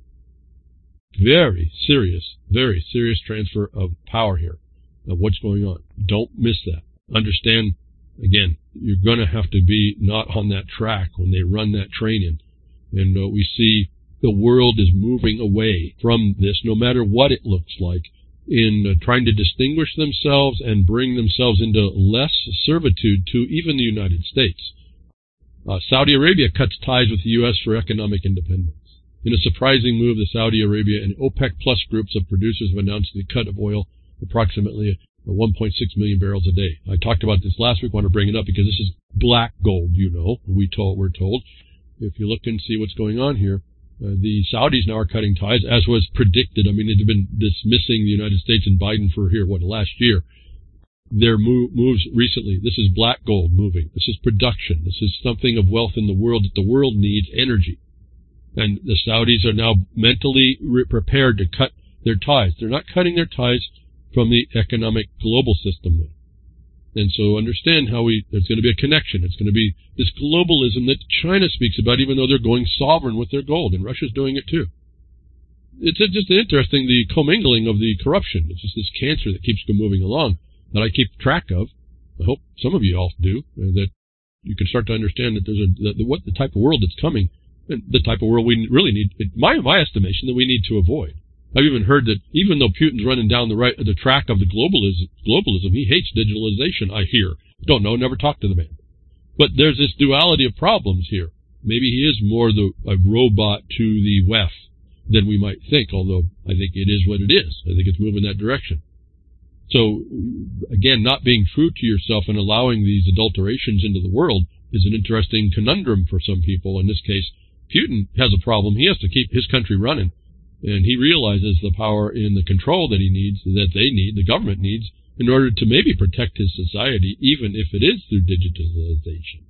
Speaker 1: Very serious transfer of power here, of what's going on. Don't miss that. Understand, again, you're going to have to be not on that track when they run that train in. And we see the world is moving away from this, no matter what it looks like, in trying to distinguish themselves and bring themselves into less servitude to even the United States. Saudi Arabia cuts ties with the U.S. for economic independence. In a surprising move, the Saudi Arabia and OPEC Plus groups of producers have announced the cut of oil approximately 1.6 million barrels a day. I talked about this last week. I want to bring it up because this is black gold, we're told. If you look and see what's going on here, the Saudis now are cutting ties, as was predicted. I mean, they've been dismissing the United States and Biden for last year. Their moves recently, this is black gold moving. This is production. This is something of wealth in the world that the world needs, energy. And the Saudis are now mentally prepared to cut their ties. They're not cutting their ties from the economic global system. And so understand how there's going to be a connection. It's going to be this globalism that China speaks about, even though they're going sovereign with their gold, and Russia's doing it too. It's just interesting, the commingling of the corruption. It's just this cancer that keeps moving along that I keep track of. I hope some of you all do, that you can start to understand that what the type of world that's coming, and the type of world we really need, my estimation, that we need to avoid. I've even heard that even though Putin's running down the track of the globalism, he hates digitalization, I hear. Don't know, never talked to the man. But there's this duality of problems here. Maybe he is more a robot to the West than we might think, although I think it is what it is. I think it's moving that direction. So, again, not being true to yourself and allowing these adulterations into the world is an interesting conundrum for some people. In this case, Putin has a problem. He has to keep his country running. And he realizes the power in the control that he needs, that they need, the government needs, in order to maybe protect his society, even if it is through digitalization.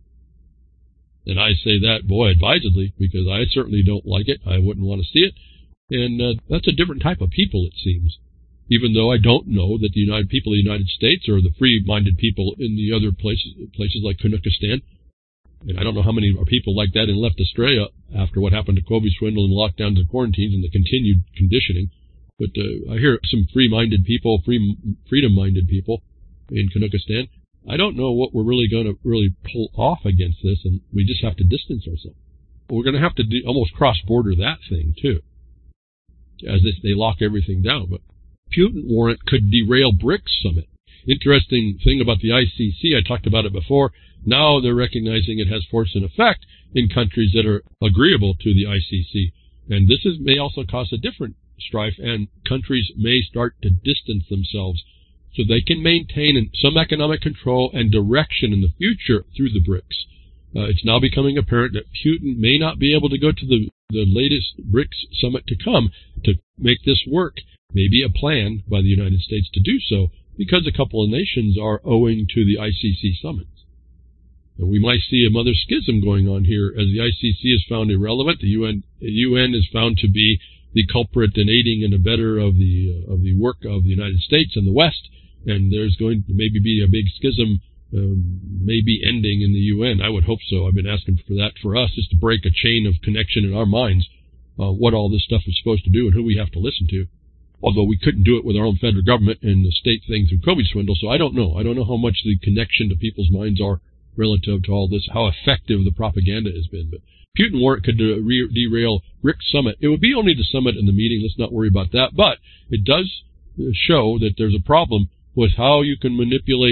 Speaker 1: And I say that, advisedly, because I certainly don't like it. I wouldn't want to see it. And that's a different type of people, it seems. Even though I don't know that the people of the United States or the free-minded people in the other places like Kazakhstan, and I don't know how many people like that in left Australia after what happened to Kobe Swindle and lockdowns and quarantines and the continued conditioning. But I hear some free-minded people, freedom-minded people in Kazakhstan. I don't know what we're really going to pull off against this, and we just have to distance ourselves. We're going to have to almost cross-border that thing, too, as if they lock everything down. But Putin warrant could derail BRICS summit. Interesting thing about the ICC, I talked about it before. Now they're recognizing it has force and effect in countries that are agreeable to the ICC. And this may also cause a different strife, and countries may start to distance themselves so they can maintain some economic control and direction in the future through the BRICS. It's now becoming apparent that Putin may not be able to go to the latest BRICS summit to come to make this work. Maybe a plan by the United States to do so, because a couple of nations are owing to the ICC summits. And we might see a mother schism going on here as the ICC is found irrelevant. The UN is found to be the culprit in aiding and abettor of the work of the United States and the West. And there's going to maybe be a big schism, maybe ending in the UN. I would hope so. I've been asking for that for us, just to break a chain of connection in our minds, what all this stuff is supposed to do and who we have to listen to. Although we couldn't do it with our own federal government and the state thing through Kobe Swindle, so I don't know. I don't know how much the connection to people's minds are relative to all this, how effective the propaganda has been. But Putin warrant could derail BRICS summit. It would be only the summit and the meeting. Let's not worry about that. But it does show that there's a problem with how you can manipulate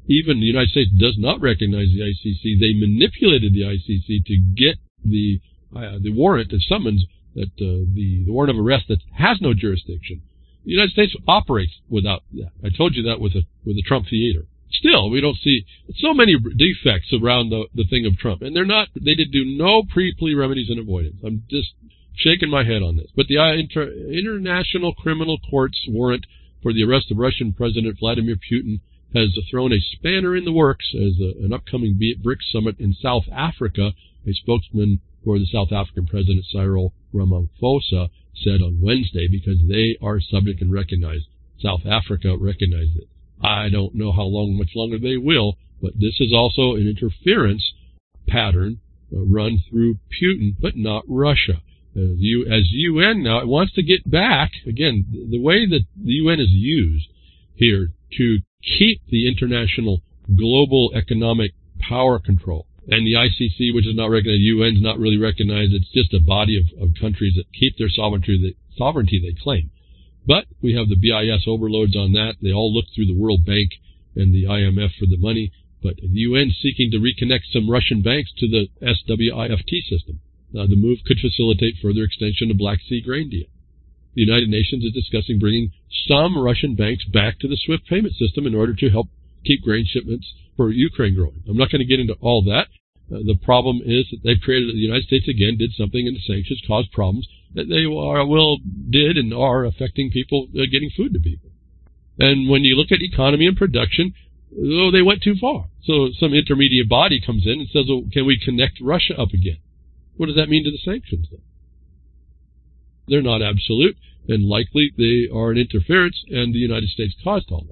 Speaker 1: even the United States does not recognize the ICC. They manipulated the ICC to get the warrant, the summons, that the warrant of arrest that has no jurisdiction. The United States operates without that. I told you that with the Trump theater. Still, we don't see so many defects around the thing of Trump, and they did do no pre-plea remedies and avoidance. I'm just shaking my head on this. But the International Criminal Court's warrant for the arrest of Russian President Vladimir Putin has thrown a spanner in the works as an upcoming BRICS summit in South Africa. A spokesman for the South African President Cyril Ramaphosa said on Wednesday, because they are subject and recognized. South Africa recognized it. I don't know how much longer they will, but this is also an interference pattern run through Putin, but not Russia. As UN now, it wants to get back, again, the way that the UN is used here to keep the international global economic power control. And the ICC, which is not recognized, UN is not really recognized. It's just a body of countries that keep their sovereignty they claim. But we have the BIS overloads on that. They all look through the World Bank and the IMF for the money. But the UN seeking to reconnect some Russian banks to the SWIFT system. The move could facilitate further extension of Black Sea grain deal. The United Nations is discussing bringing some Russian banks back to the SWIFT payment system in order to help keep grain shipments for Ukraine growing. I'm not going to get into all that. The problem is that they've created, the United States again did something in the sanctions, caused problems that they did and are affecting people getting food to people. And when you look at economy and production, they went too far. So some intermediate body comes in and says, well, can we connect Russia up again? What does that mean to the sanctions then? They're not absolute, and likely they are an interference, and the United States caused all that.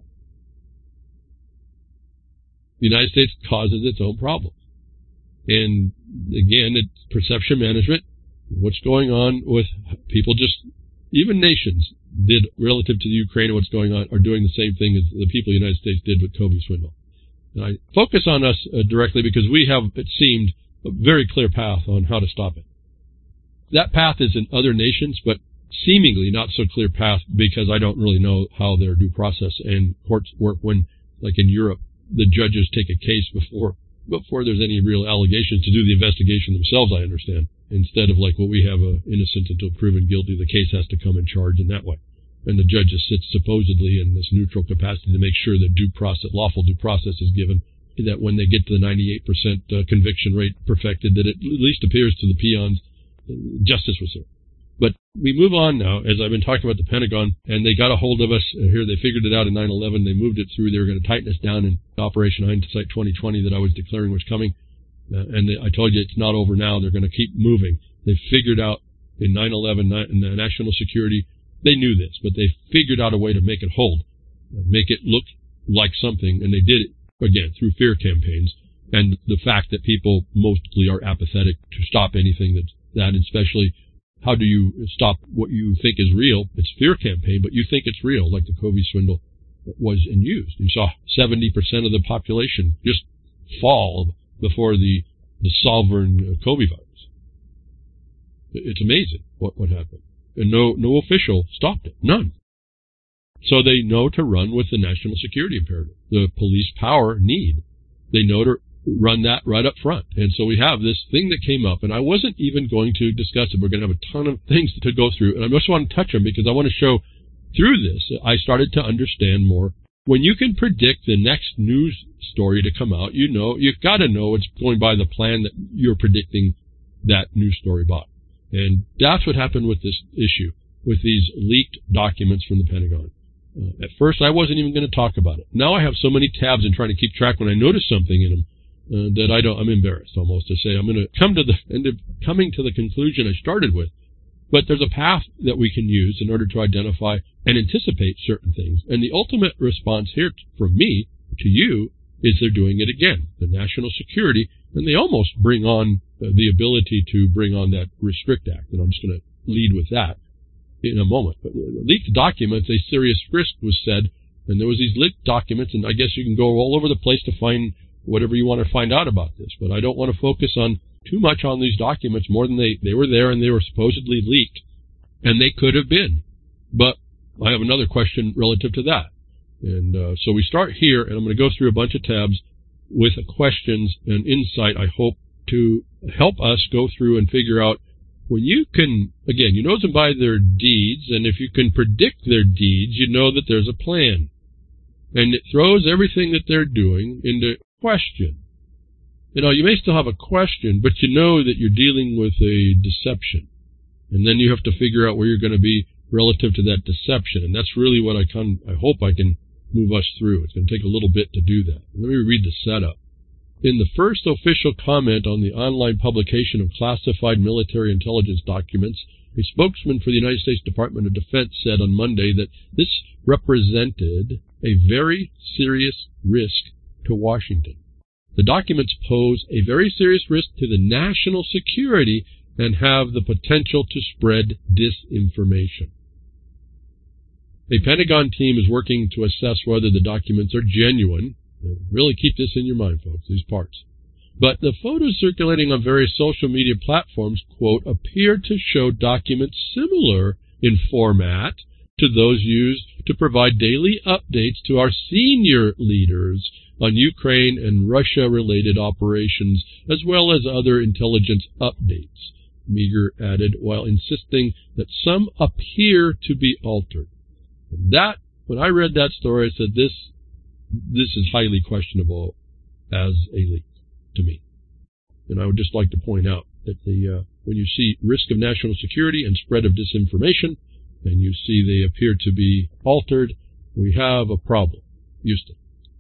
Speaker 1: The United States causes its own problems. And again, it's perception management. What's going on with people, even nations did relative to the Ukraine and what's going on, are doing the same thing as the people of the United States did with Covey Swindle. And I focus on us directly because we have, it seemed, a very clear path on how to stop it. That path is in other nations, but seemingly not so clear path because I don't really know how their due process and courts work when, like in Europe, the judges take a case before there's any real allegations to do the investigation themselves, I understand. Instead of like what we have, innocent until proven guilty, the case has to come in charge in that way. And the judges sit supposedly in this neutral capacity to make sure that lawful due process is given, that when they get to the 98% conviction rate perfected, that it at least appears to the peons justice was served. But we move on now, as I've been talking about the Pentagon, and they got a hold of us here. They figured it out in 9/11. They moved it through. They were going to tighten us down in Operation Hindsight 2020 that I was declaring was coming. I told you it's not over now. They're going to keep moving. They figured out in 9/11, in the national security, they knew this, but they figured out a way to make it hold, make it look like something, and they did it, again, through fear campaigns. And the fact that people mostly are apathetic to stop anything and especially, how do you stop what you think is real? It's fear campaign, but you think it's real, like the Covey Swindle was and used. You saw 70% of the population just fall before the sovereign Covey virus. It's amazing what happened. And no official stopped it. None. So they know to run with the national security imperative, the police power need. They know to run that right up front. And so we have this thing that came up, and I wasn't even going to discuss it. We're going to have a ton of things to go through, and I just want to touch them because I want to show through this, I started to understand more. When you can predict the next news story to come out, you've got to know it's going by the plan that you're predicting that news story by. And that's what happened with this issue, with these leaked documents from the Pentagon. At first, I wasn't even going to talk about it. Now I have so many tabs and trying to keep track when I notice something in them that I'm embarrassed almost to say. I'm going to come to the end of coming to the conclusion I started with. But there's a path that we can use in order to identify and anticipate certain things. And the ultimate response here from me to you is they're doing it again, the national security, and they almost bring on the ability to bring on that Restrict Act. And I'm just going to lead with that in a moment. But leaked documents, a serious risk was said, and there was these leaked documents, and I guess you can go all over the place to find whatever you want to find out about this. But I don't want to focus on too much on these documents more than they were there and they were supposedly leaked, and they could have been. But I have another question relative to that. And so we start here, and I'm going to go through a bunch of tabs with questions and insight, I hope, to help us go through and figure out when you can, again, you know them by their deeds, and if you can predict their deeds, you know that there's a plan. And it throws everything that they're doing into question. You know, you may still have a question, but you know that you're dealing with a deception. And then you have to figure out where you're going to be relative to that deception. And that's really what I hope I can move us through. It's going to take a little bit to do that. Let me read the setup. In the first official comment on the online publication of classified military intelligence documents, a spokesman for the United States Department of Defense said on Monday that this represented a very serious risk to Washington. The documents pose a very serious risk to the national security and have the potential to spread disinformation. A Pentagon team is working to assess whether the documents are genuine. Really keep this in your mind, folks, these parts. But the photos circulating on various social media platforms, quote, appear to show documents similar in format to those used to provide daily updates to our senior leaders on Ukraine and Russia-related operations, as well as other intelligence updates, Meagher added, while insisting that some appear to be altered. That, when I read that story, I said, this is highly questionable as a leak to me. And I would just like to point out that when you see risk of national security and spread of disinformation, and you see they appear to be altered, we have a problem. Houston.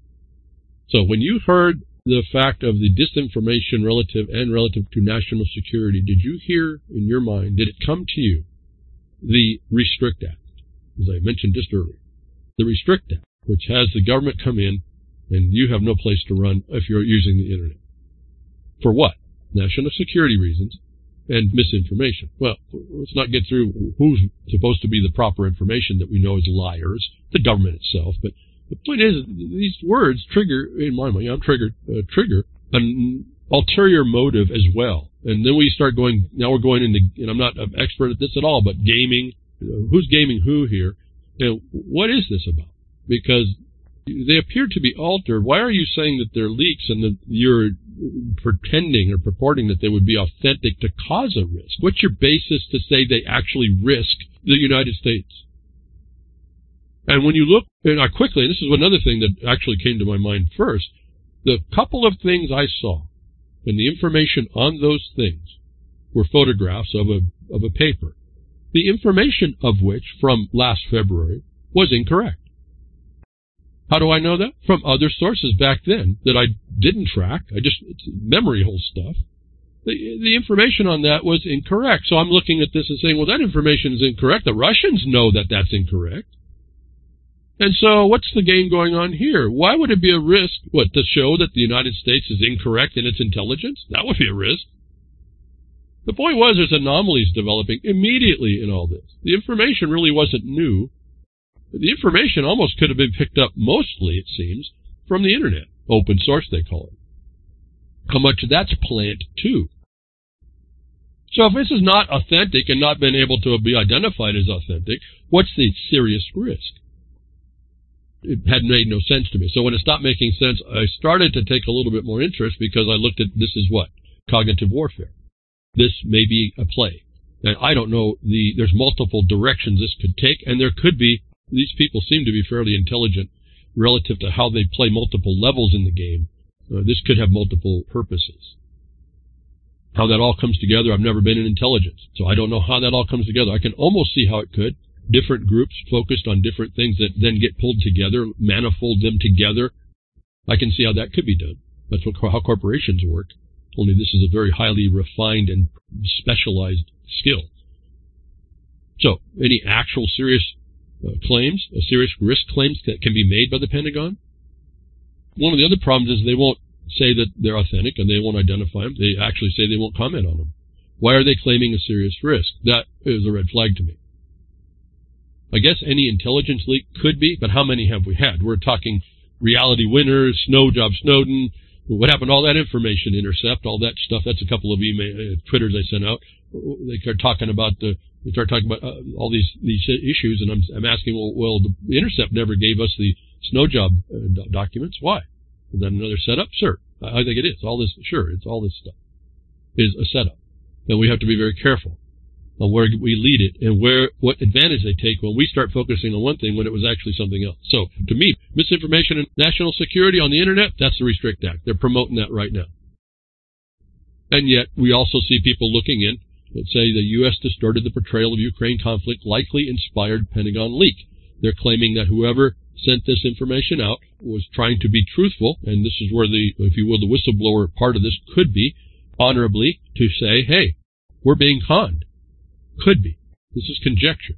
Speaker 1: So when you heard the fact of the disinformation relative to national security, did you hear in your mind, did it come to you, the Restrict Act, as I mentioned just earlier? The Restrict Act, which has the government come in and you have no place to run if you're using the internet. For what? National security reasons and misinformation. Well, let's not get through who's supposed to be the proper information that we know is liars, the government itself. But the point is, these words trigger, in my mind, trigger an ulterior motive as well. And then we start going, now we're going into, and I'm not an expert at this at all, but gaming. Who's gaming who here? And what is this about? Because they appear to be altered. Why are you saying that they're leaks and that you're pretending or purporting that they would be authentic to cause a risk? What's your basis to say they actually risk the United States? And when you look, and I quickly, and this is another thing that actually came to my mind first, the couple of things I saw, and the information on those things were photographs of a paper, the information of which from last February was incorrect. How do I know that? From other sources back then that I didn't track. It's memory hole stuff. The information on that was incorrect. So I'm looking at this and saying, well, that information is incorrect. The Russians know that that's incorrect. And so what's the game going on here? Why would it be a risk, to show that the United States is incorrect in its intelligence? That would be a risk. The point was there's anomalies developing immediately in all this. The information really wasn't new. The information almost could have been picked up mostly, it seems, from the internet. Open source, they call it. How much of that's plant, too. So if this is not authentic and not been able to be identified as authentic, what's the serious risk? It had made no sense to me. So when it stopped making sense, I started to take a little bit more interest because I looked at this is what? Cognitive warfare. This may be a play. And I don't know, there's multiple directions this could take, and there could be. These people seem to be fairly intelligent relative to how they play multiple levels in the game. This could have multiple purposes. How that all comes together, I've never been in intelligence, so I don't know how that all comes together. I can almost see how it could. Different groups focused on different things that then get pulled together, manifold them together. I can see how that could be done. That's how corporations work. Only this is a very highly refined and specialized skill. So, any actual serious claims, serious risk claims that can be made by the Pentagon? One of the other problems is they won't say that they're authentic and they won't identify them. They actually say they won't comment on them. Why are they claiming a serious risk? That is a red flag to me. I guess any intelligence leak could be, but how many have we had? We're talking reality winners, Snowden, what happened, all that information intercept, all that stuff. That's a couple of Twitters I sent out. They start talking about all these issues, and I'm asking, well, the Intercept never gave us the snow job documents. Why? Is that another setup? Sure. I think it is. It's all this stuff is a setup. And we have to be very careful on where we lead it and what advantage they take when we start focusing on one thing when it was actually something else. So, to me, misinformation and national security on the Internet, that's the Restrict Act. They're promoting that right now. And yet, we also see people looking in that say the U.S. distorted the portrayal of Ukraine conflict, likely inspired Pentagon leak. They're claiming that whoever sent this information out was trying to be truthful, and this is where the, if you will, the whistleblower part of this could be, honorably, to say, hey, we're being conned. Could be. This is conjecture.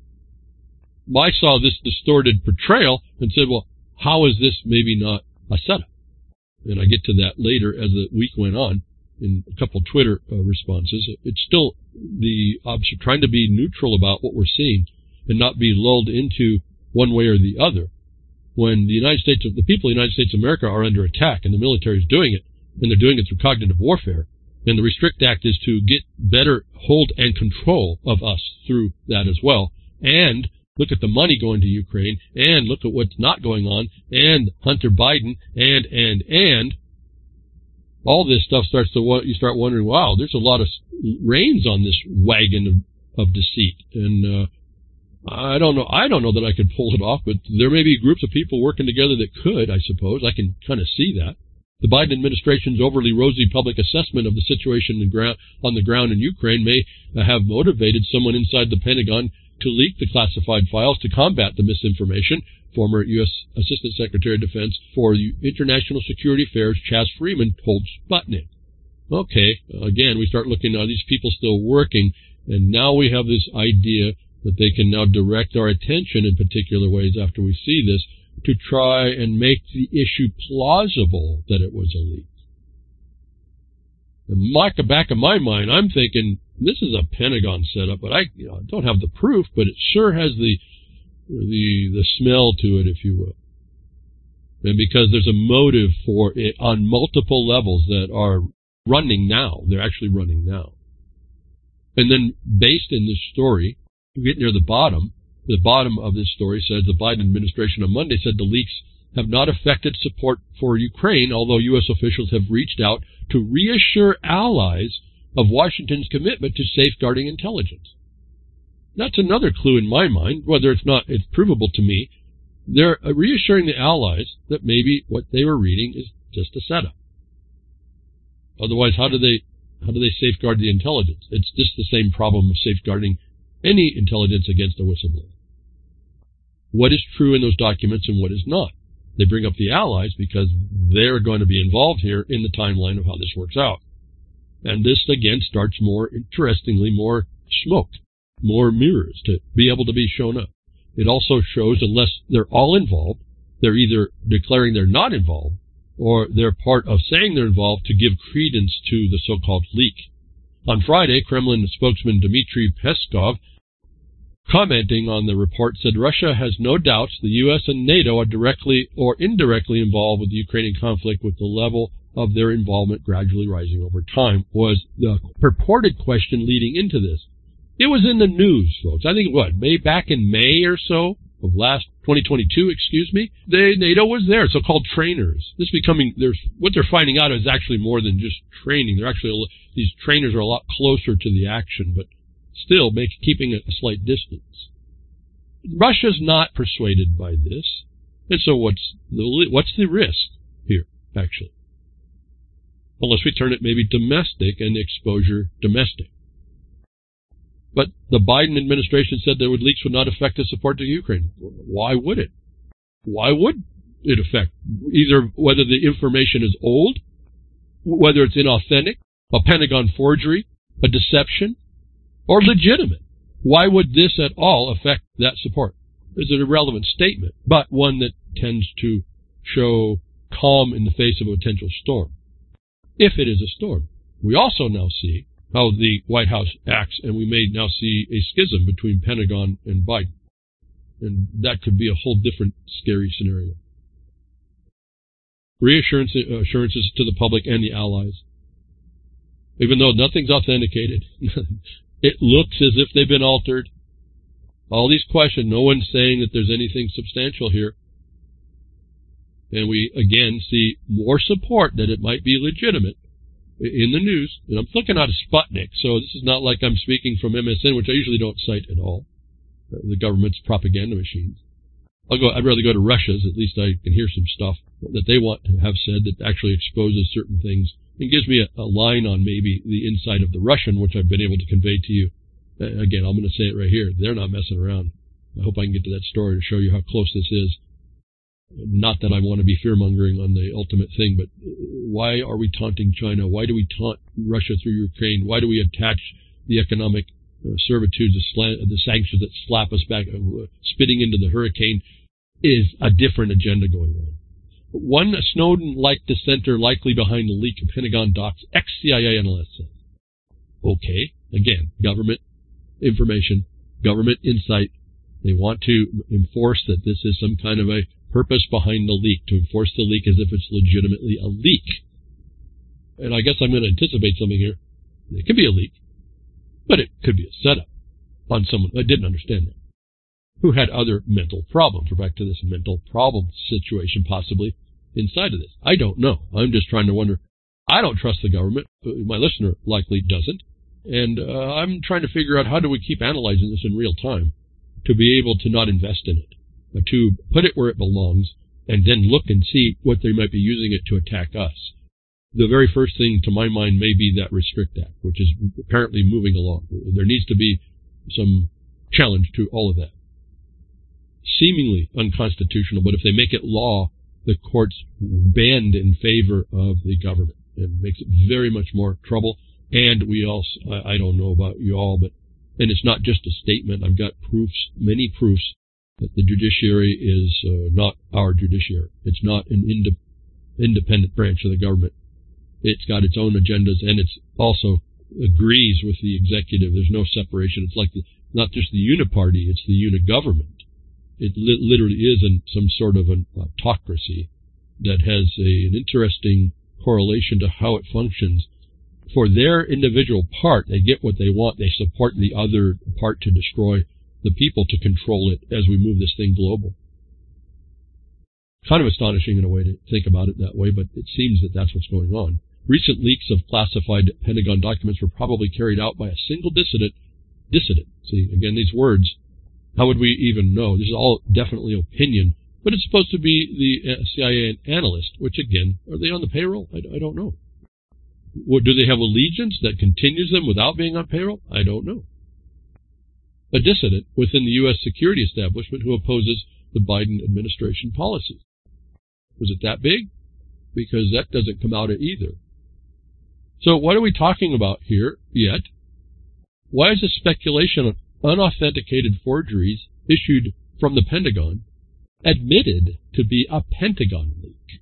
Speaker 1: I saw this distorted portrayal and said, well, how is this maybe not a setup? And I get to that later as the week went on in a couple Twitter responses. It's still trying to be neutral about what we're seeing and not be lulled into one way or the other. When the people of the United States of America are under attack and the military is doing it, and they're doing it through cognitive warfare, and the Restrict Act is to get better hold and control of us through that as well. And look at the money going to Ukraine, and look at what's not going on, and Hunter Biden, and all this stuff you start wondering, wow, there's a lot of reins on this wagon of deceit. And I don't know that I could pull it off, but there may be groups of people working together that could, I suppose. I can kind of see that. The Biden administration's overly rosy public assessment of the situation on the ground in Ukraine may have motivated someone inside the Pentagon to leak the classified files to combat the misinformation. Former U.S. Assistant Secretary of Defense for International Security Affairs, Chas Freeman, told Sputnik. Okay, again, we start looking at these people still working, and now we have this idea that they can now direct our attention in particular ways after we see this, to try and make the issue plausible that it was a leak. In the back of my mind, I'm thinking, this is a Pentagon setup, but I don't have the proof, but it sure has the smell to it, if you will. And because there's a motive for it on multiple levels that are running now. They're actually running now. And then based in this story, we get near the bottom of this story says the Biden administration on Monday said the leaks have not affected support for Ukraine, although U.S. officials have reached out to reassure allies of Washington's commitment to safeguarding intelligence. That's another clue in my mind, whether it's provable to me. They're reassuring the allies that maybe what they were reading is just a setup. Otherwise, how do they safeguard the intelligence? It's just the same problem of safeguarding any intelligence against a whistleblower. What is true in those documents and what is not? They bring up the allies because they're going to be involved here in the timeline of how this works out. And this, again, starts more smoke, more mirrors to be able to be shown up. It also shows, unless they're all involved, they're either declaring they're not involved or they're part of saying they're involved to give credence to the so-called leak. On Friday, Kremlin spokesman Dmitry Peskov, commenting on the report, said Russia has no doubts the U.S. and NATO are directly or indirectly involved with the Ukrainian conflict, with the level of their involvement gradually rising over time, was the purported question leading into this. It was in the news, folks. I think, back in May or so of 2022, NATO was there, so-called trainers. What they're finding out is actually more than just training. These trainers are a lot closer to the action, but still keeping a slight distance. Russia's not persuaded by this, and so what's the risk here, actually? Unless we turn it maybe domestic and the exposure domestic. But the Biden administration said that leaks would not affect the support to Ukraine. Why would it? Why would it affect? Either whether the information is old, whether it's inauthentic, a Pentagon forgery, a deception, or legitimate. Why would this at all affect that support? It's an irrelevant statement, but one that tends to show calm in the face of a potential storm, if it is a storm. We also now see how the White House acts, and we may now see a schism between Pentagon and Biden. And that could be a whole different scary scenario. Assurances to the public and the allies. Even though nothing's authenticated, it looks as if they've been altered. All these questions, no one's saying that there's anything substantial here. And we, again, see more support that it might be legitimate in the news. And I'm looking at Sputnik, so this is not like I'm speaking from MSN, which I usually don't cite at all, the government's propaganda machines. I'd rather go to Russia's. At least I can hear some stuff that they want to have said that actually exposes certain things and gives me a line on maybe the inside of the Russian, which I've been able to convey to you. Again, I'm going to say it right here. They're not messing around. I hope I can get to that story to show you how close this is. Not that I want to be fear-mongering on the ultimate thing, but why are we taunting China? Why do we taunt Russia through Ukraine? Why do we attach the economic servitudes, the sanctions that slap us back, spitting into the hurricane? Is a different agenda going on. One Snowden-like dissenter likely behind the leak of Pentagon docs, ex-CIA analyst says. Okay, again, government information, government insight. They want to enforce that this is some kind of a purpose behind the leak, to enforce the leak as if it's legitimately a leak. And I guess I'm going to anticipate something here. It could be a leak, but it could be a setup on someone. I didn't understand that. Who had other mental problems. We're back to this mental problem situation possibly inside of this. I don't know. I'm just trying to wonder. I don't trust the government. My listener likely doesn't. And I'm trying to figure out how do we keep analyzing this in real time to be able to not invest in it, to put it where it belongs, and then look and see what they might be using it to attack us. The very first thing to my mind may be that Restrict Act, which is apparently moving along. There needs to be some challenge to all of that. Seemingly unconstitutional, but if they make it law, the courts bend in favor of the government and makes it very much more trouble. And we also, I don't know about you all, and it's not just a statement. I've got proofs, many proofs, that the judiciary is not our judiciary. It's not an independent branch of the government. It's got its own agendas, and it's also agrees with the executive. There's no separation. It's like not just the uniparty, it's the unigovernment. It literally is some sort of an autocracy that has an interesting correlation to how it functions. For their individual part, they get what they want. They support the other part to destroy the people, to control it as we move this thing global. Kind of astonishing in a way to think about it that way, but it seems that that's what's going on. Recent leaks of classified Pentagon documents were probably carried out by a single dissident. See, again, these words. How would we even know? This is all definitely opinion, but it's supposed to be the CIA analyst, which again, are they on the payroll? I don't know. Do they have allegiance that continues them without being on payroll? I don't know. A dissident within the U.S. security establishment who opposes the Biden administration policies. Was it that big? Because that doesn't come out either. So what are we talking about here yet? Why is this speculation on unauthenticated forgeries issued from the Pentagon admitted to be a Pentagon leak?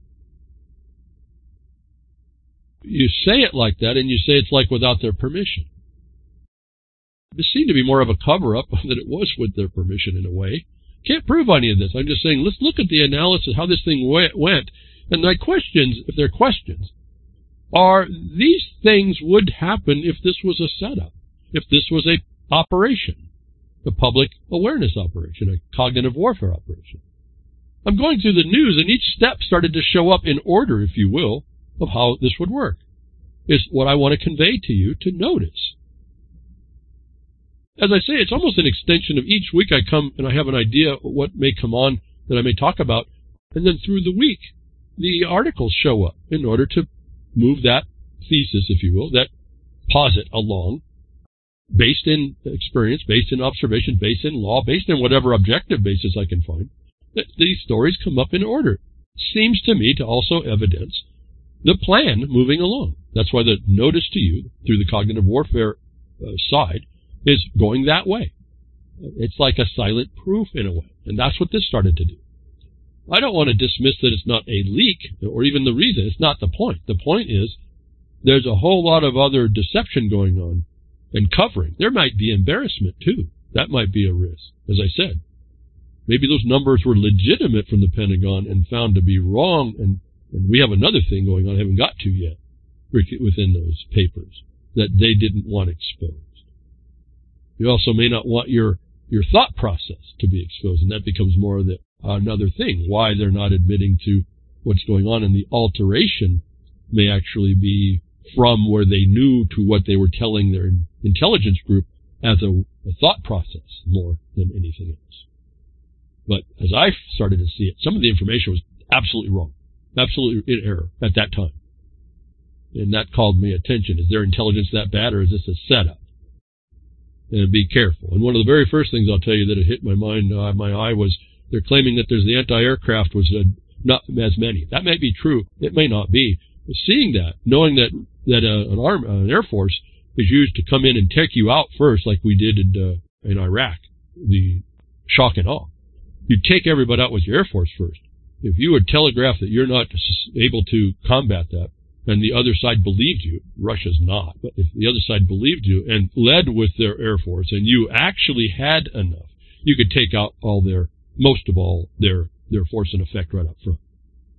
Speaker 1: You say it like that, and you say it's like without their permission. This seemed to be more of a cover-up than it was with their permission in a way. Can't prove any of this. I'm just saying, let's look at the analysis, how this thing went. And my questions, if they're questions, are these things would happen if this was a setup, if this was a operation, a public awareness operation, a cognitive warfare operation. I'm going through the news, and each step started to show up in order, if you will, of how this would work. Is what I want to convey to you to notice. As I say, it's almost an extension of each week I come and I have an idea of what may come on that I may talk about, and then through the week, the articles show up in order to move that thesis, if you will, that posit along, based in experience, based in observation, based in law, based in whatever objective basis I can find, that these stories come up in order. Seems to me to also evidence the plan moving along. That's why the notice to you through the cognitive warfare side is going that way. It's like a silent proof in a way, and that's what this started to do. I don't want to dismiss that it's not a leak, or even the reason. It's not the point. The point is there's a whole lot of other deception going on and covering. There might be embarrassment, too. That might be a risk. As I said, maybe those numbers were legitimate from the Pentagon and found to be wrong, and we have another thing going on I haven't got to yet within those papers that they didn't want exposed. You also may not want your thought process to be exposed, and that becomes more of another thing, why they're not admitting to what's going on, and the alteration may actually be from where they knew to what they were telling their intelligence group as a thought process more than anything else. But as I started to see it, some of the information was absolutely wrong, absolutely in error at that time. And that called me attention. Is their intelligence that bad, or is this a setup? And be careful. And one of the very first things I'll tell you that it hit my mind, my eye, was they're claiming that there's the anti-aircraft was not as many. That may be true. It may not be. But seeing that, knowing that an Air Force is used to come in and take you out first, like we did in Iraq, the shock and awe. You take everybody out with your Air Force first. If you would telegraph that you're not able to combat that, and the other side believed you, Russia's not, but if the other side believed you and led with their Air Force, and you actually had enough, you could take out most of all their force and effect right up front.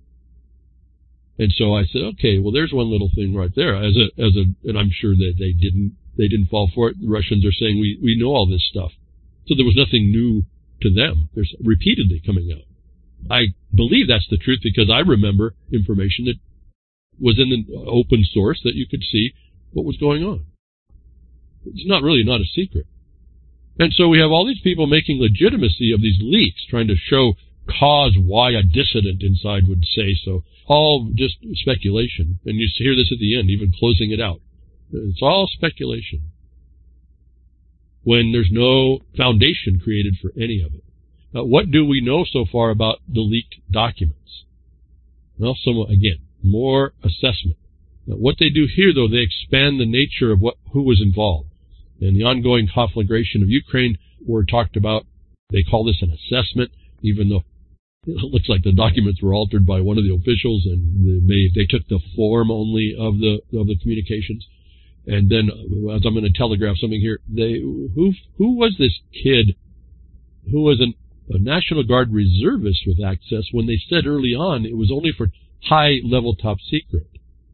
Speaker 1: And so I said, okay, well, there's one little thing right there. And I'm sure that they didn't fall for it. The Russians are saying we know all this stuff, so there was nothing new to them. There's repeatedly coming out. I believe that's the truth because I remember information that was in the open source that you could see what was going on. It's not a secret. And so we have all these people making legitimacy of these leaks, trying to show cause why a dissident inside would say so. All just speculation. And you hear this at the end, even closing it out. It's all speculation, when there's no foundation created for any of it. What do we know so far about the leaked documents? Well, again, more assessment. What they do here, though, they expand the nature of who was involved. And the ongoing conflagration of Ukraine were talked about. They call this an assessment, even though it looks like the documents were altered by one of the officials, and they took the form only of the communications. And then, as I'm going to telegraph something here, who was this kid who was a National Guard reservist with access when they said early on it was only for high-level top secret?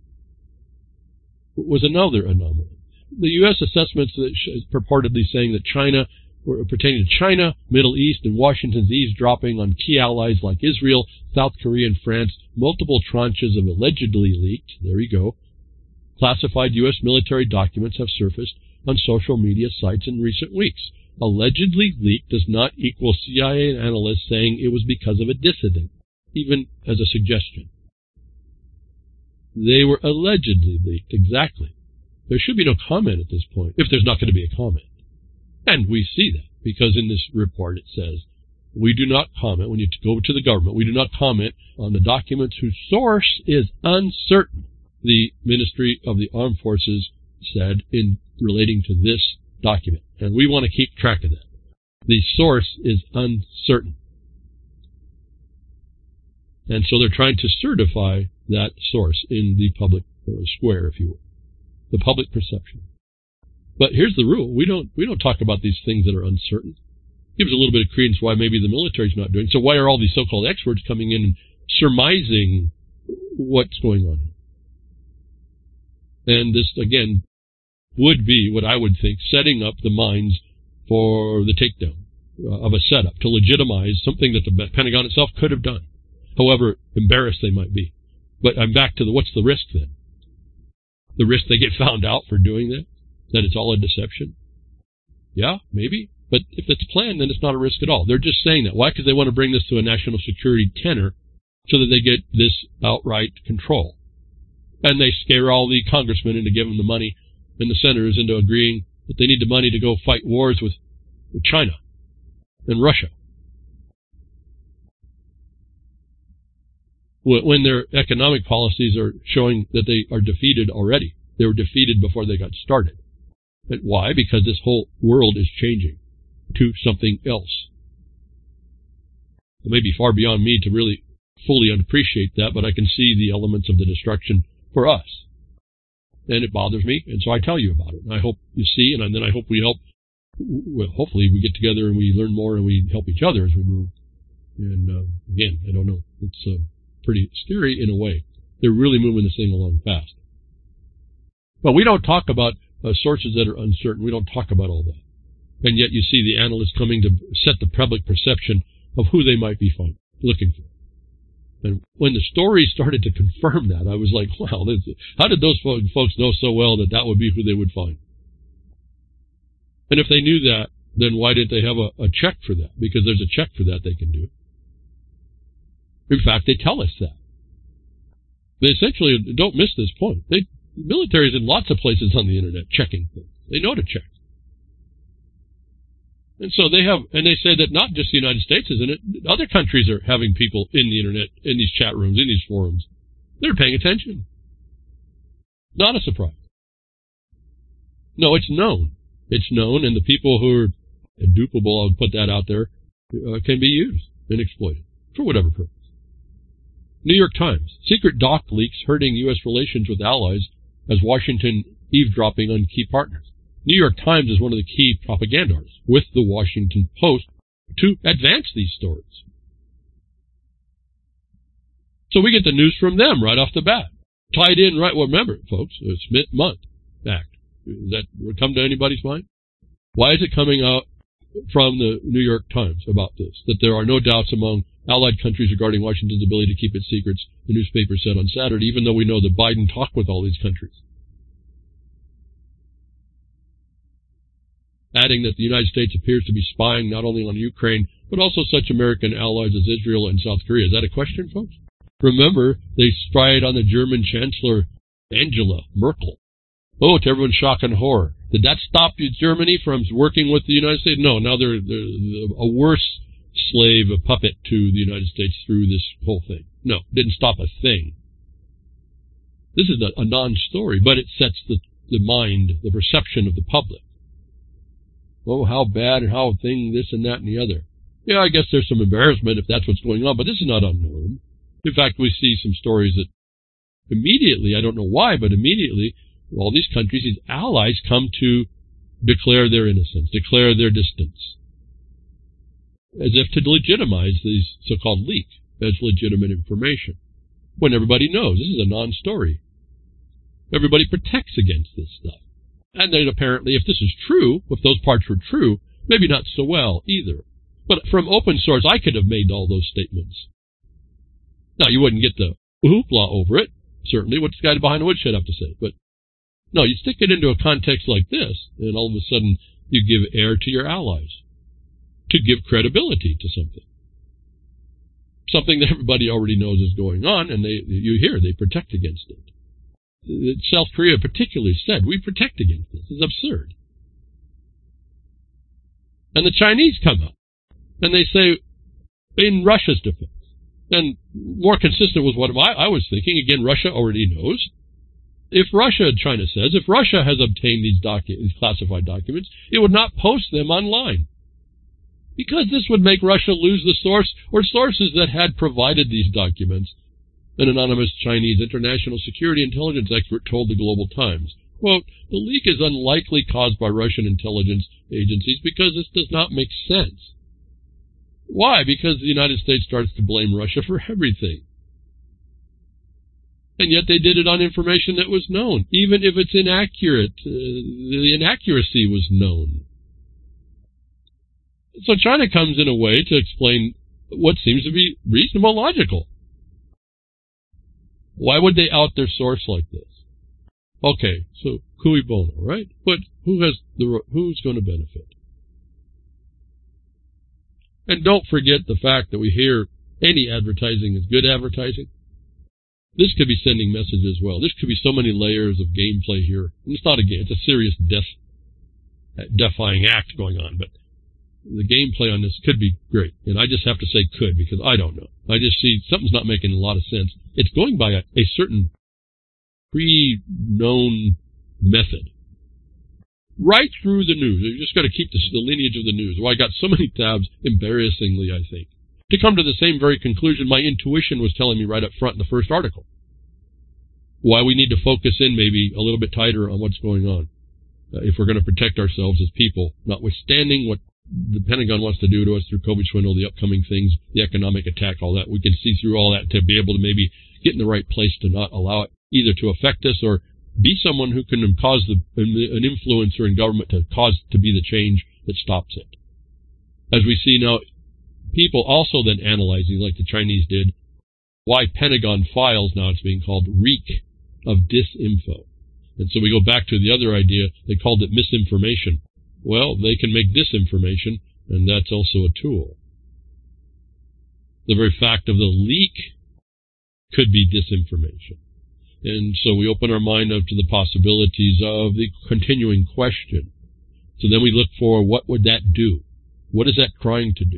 Speaker 1: It was another anomaly. The U.S. assessments that purportedly saying that China, pertaining to China, Middle East, and Washington's eavesdropping on key allies like Israel, South Korea, and France, multiple tranches of allegedly leaked, there you go, classified U.S. military documents have surfaced on social media sites in recent weeks. Allegedly leaked does not equal CIA analysts saying it was because of a dissident, even as a suggestion. They were allegedly leaked, exactly. There should be no comment at this point, if there's not going to be a comment. And we see that, because in this report it says, we do not comment, when you go to the government, we do not comment on the documents whose source is uncertain, the Ministry of the Armed Forces said in relating to this document. And we want to keep track of that. The source is uncertain. And so they're trying to certify that source in the public square, if you will, the public perception. But here's the rule. We don't talk about these things that are uncertain. Gives a little bit of credence why maybe the military's not doing. So why are all these so-called experts coming in and surmising what's going on here? And this, again, would be what I would think setting up the mines for the takedown of a setup to legitimize something that the Pentagon itself could have done, however embarrassed they might be. But I'm back to what's the risk then? The risk they get found out for doing that? That it's all a deception? Yeah, maybe. But if it's planned, then it's not a risk at all. They're just saying that. Why? Because they want to bring this to a national security tenor so that they get this outright control. And they scare all the congressmen into giving the money and the senators into agreeing that they need the money to go fight wars with China and Russia. When their economic policies are showing that they are defeated already. They were defeated before they got started. But why? Because this whole world is changing to something else. It may be far beyond me to really fully appreciate that, but I can see the elements of the destruction for us. And it bothers me, and so I tell you about it. And I hope you see, and then I hope we help. Well, hopefully we get together and we learn more and we help each other as we move. And again, I don't know. It's pretty scary in a way. They're really moving this thing along fast. But we don't talk about sources that are uncertain. We don't talk about all that. And yet you see the analysts coming to set the public perception of who they might be looking for. And when the story started to confirm that, I was like, wow, how did those folks know so well that that would be who they would find? And if they knew that, then why didn't they have a check for that? Because there's a check for that they can do. In fact, they tell us that. They essentially, don't miss this point. The military is in lots of places on the internet checking things. They know to check. And so they say that not just the United States is in it, other countries are having people in the internet, in these chat rooms, in these forums. They're paying attention. Not a surprise. No, it's known. It's known, and the people who are dupable, I'll put that out there, can be used and exploited for whatever purpose. New York Times, secret doc leaks hurting U.S. relations with allies as Washington eavesdropping on key partners. New York Times is one of the key propagandars with the Washington Post to advance these stories. So we get the news from them right off the bat. Tied in right, well, remember, folks, Smith-Mundt Act. Does that come to anybody's mind? Why is it coming out from the New York Times about this? That there are no doubts among allied countries regarding Washington's ability to keep its secrets, the newspaper said on Saturday, even though we know that Biden talked with all these countries. Adding that the United States appears to be spying not only on Ukraine, but also such American allies as Israel and South Korea. Is that a question, folks? Remember, they spied on the German Chancellor Angela Merkel. Oh, to everyone's shock and horror. Did that stop Germany from working with the United States? No, now they're a worse slave, a puppet to the United States through this whole thing. No, didn't stop a thing. This is a non-story, but it sets the mind, the perception of the public. Oh, how bad and how thing, this and that and the other. Yeah, I guess there's some embarrassment if that's what's going on, but this is not unknown. In fact, we see some stories that immediately, I don't know why, but immediately, all these countries, these allies come to declare their innocence, declare their distance, as if to legitimize these so-called leaks as legitimate information, when everybody knows this is a non-story. Everybody protects against this stuff. And then apparently, if this is true, if those parts were true, maybe not so well either. But from open source, I could have made all those statements. Now, you wouldn't get the hoopla over it, certainly. What's the guy behind the woodshed have to say? But no, you stick it into a context like this, and all of a sudden you give air to your allies, to give credibility to something. Something that everybody already knows is going on, and they protect against it. South Korea particularly said, we protect against this. It's absurd. And the Chinese come up, and they say, in Russia's defense, and more consistent with what I was thinking, again, Russia already knows. If Russia, China says, if Russia has obtained these classified documents, it would not post them online. Because this would make Russia lose the source or sources that had provided these documents. An anonymous Chinese international security intelligence expert told the Global Times, quote, the leak is unlikely caused by Russian intelligence agencies because this does not make sense. Why? Because the United States starts to blame Russia for everything. And yet they did it on information that was known, even if it's inaccurate. The inaccuracy was known. So China comes in a way to explain what seems to be reasonable, logical. Why would they out their source like this? Okay, so cui bono, right? But who's going to benefit? And don't forget the fact that we hear any advertising is good advertising. This could be sending messages as well. This could be so many layers of gameplay here. And it's not a game. It's a serious death-defying act going on. But the gameplay on this could be great. And I just have to say could because I don't know. I just see something's not making a lot of sense. It's going by a certain pre-known method. Right through the news. You just got to keep the lineage of the news. Well, I got so many tabs, embarrassingly, I think, to come to the same very conclusion my intuition was telling me right up front in the first article. Why we need to focus in maybe a little bit tighter on what's going on if we're going to protect ourselves as people, notwithstanding what the Pentagon wants to do to us through COVID swindle, the upcoming things, the economic attack, all that. We can see through all that to be able to maybe get in the right place to not allow it either to affect us or be someone who can cause an influencer in government to be the change that stops it. As we see now, people also then analyzing, like the Chinese did, why Pentagon Files, now it's being called, reek of disinfo. And so we go back to the other idea. They called it misinformation. Well, they can make disinformation, and that's also a tool. The very fact of the leak could be disinformation. And so we open our mind up to the possibilities of the continuing question. So then we look for, what would that do? What is that trying to do?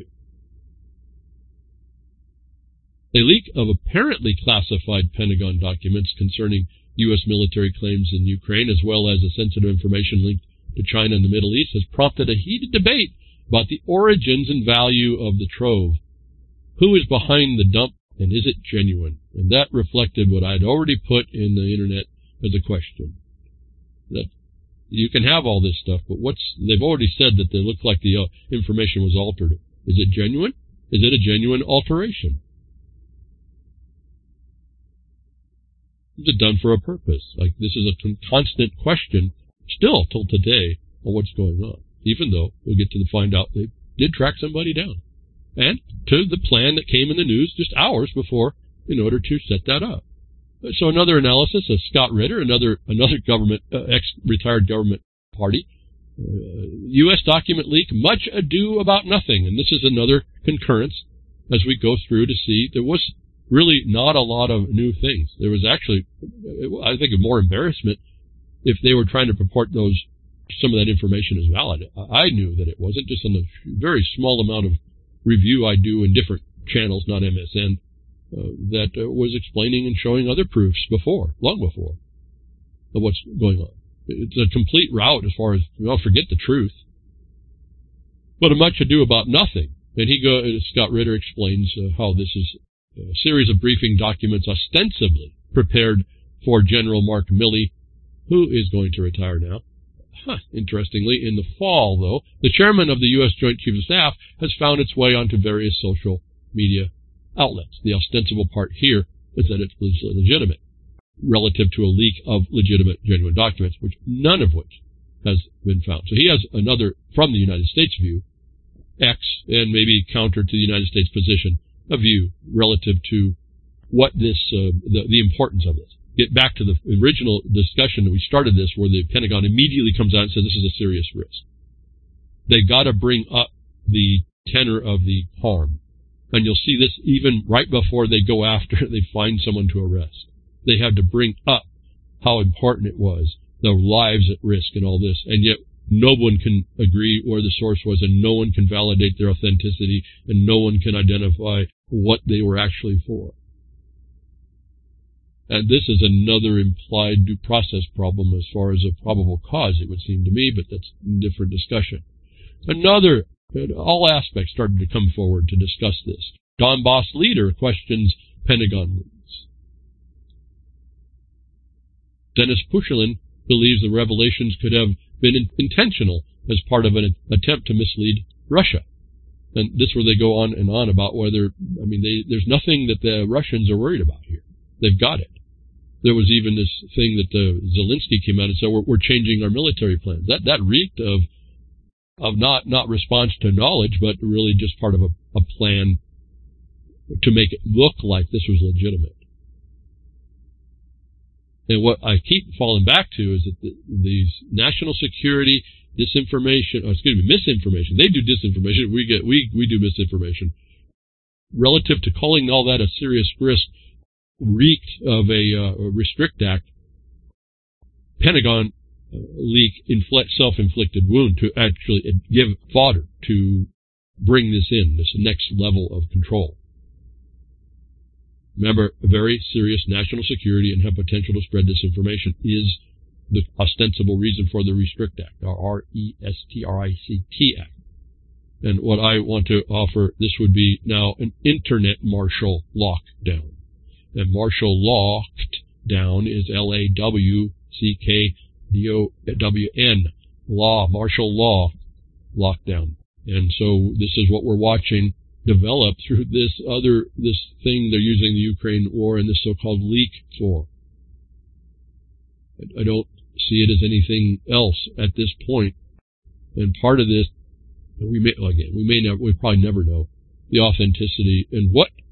Speaker 1: A leak of apparently classified Pentagon documents concerning U.S. military claims in Ukraine, as well as the sensitive information linked to China and the Middle East, has prompted a heated debate about the origins and value of the trove. Who is behind the dump, and is it genuine? And that reflected what I'd already put in the internet as a question. That you can have all this stuff, but they've already said that they look like the information was altered. Is it genuine? Is it a genuine alteration? Is it done for a purpose? Like, this is a constant question still till today on what's going on, even though we'll get to find out they did track somebody down. And to the plan that came in the news just hours before in order to set that up. So another analysis of Scott Ritter, another government, ex-retired government party. U.S. document leak, much ado about nothing. And this is another concurrence as we go through to see there was really not a lot of new things. There was actually, I think, more embarrassment if they were trying to purport some of that information as valid. I knew that it wasn't, just on the very small amount of review I do in different channels, not MSN, that was explaining and showing other proofs long before, of what's going on. It's a complete rout as far as, forget the truth. But a much ado about nothing. And Scott Ritter explains how this is a series of briefing documents ostensibly prepared for General Mark Milley, who is going to retire now. Interestingly, in the fall, though, the chairman of the U.S. Joint Chiefs of Staff has found its way onto various social media outlets. The ostensible part here is that it's legitimate, relative to a leak of legitimate, genuine documents, none of which has been found. So he has another, from the United States view, X, and maybe counter to the United States position, a view relative to what this, the importance of this. Get back to the original discussion that we started this, where the Pentagon immediately comes out and says this is a serious risk. They've got to bring up the tenor of the harm. And you'll see this even right before they go after, they find someone to arrest. They had to bring up how important it was, the lives at risk and all this, and yet no one can agree where the source was, and no one can validate their authenticity, and no one can identify what they were actually for. And this is another implied due process problem as far as a probable cause, it would seem to me, but that's a different discussion. All aspects started to come forward to discuss this. Donbass leader questions Pentagon leaks. Dennis Pushilin believes the revelations could have been intentional as part of an attempt to mislead Russia. And this is where they go on and on about whether, there's nothing that the Russians are worried about here. They've got it. There was even this thing that Zelensky came out and said, we're changing our military plans. That reeked of not response to knowledge, but really just part of a plan to make it look like this was legitimate. And what I keep falling back to is that these national security misinformation, they do disinformation, we do misinformation. Relative to calling all that a serious risk, reeked of a Restrict Act, Pentagon leak, self-inflicted wound to actually give fodder to bring this next level of control. Remember, a very serious national security and have potential to spread disinformation is the ostensible reason for the Restrict Act, our R-E-S-T-R-I-C-T Act. And what I want to offer, this would be now an internet martial lockdown. And martial locked down is L-A-W-C-K-D-O-W-N. Law, martial law, lockdown. And so this is what we're watching develop through this thing they're using the Ukraine war and this so-called leak for. I don't see it as anything else at this point. And part of this, we probably never know the authenticity and what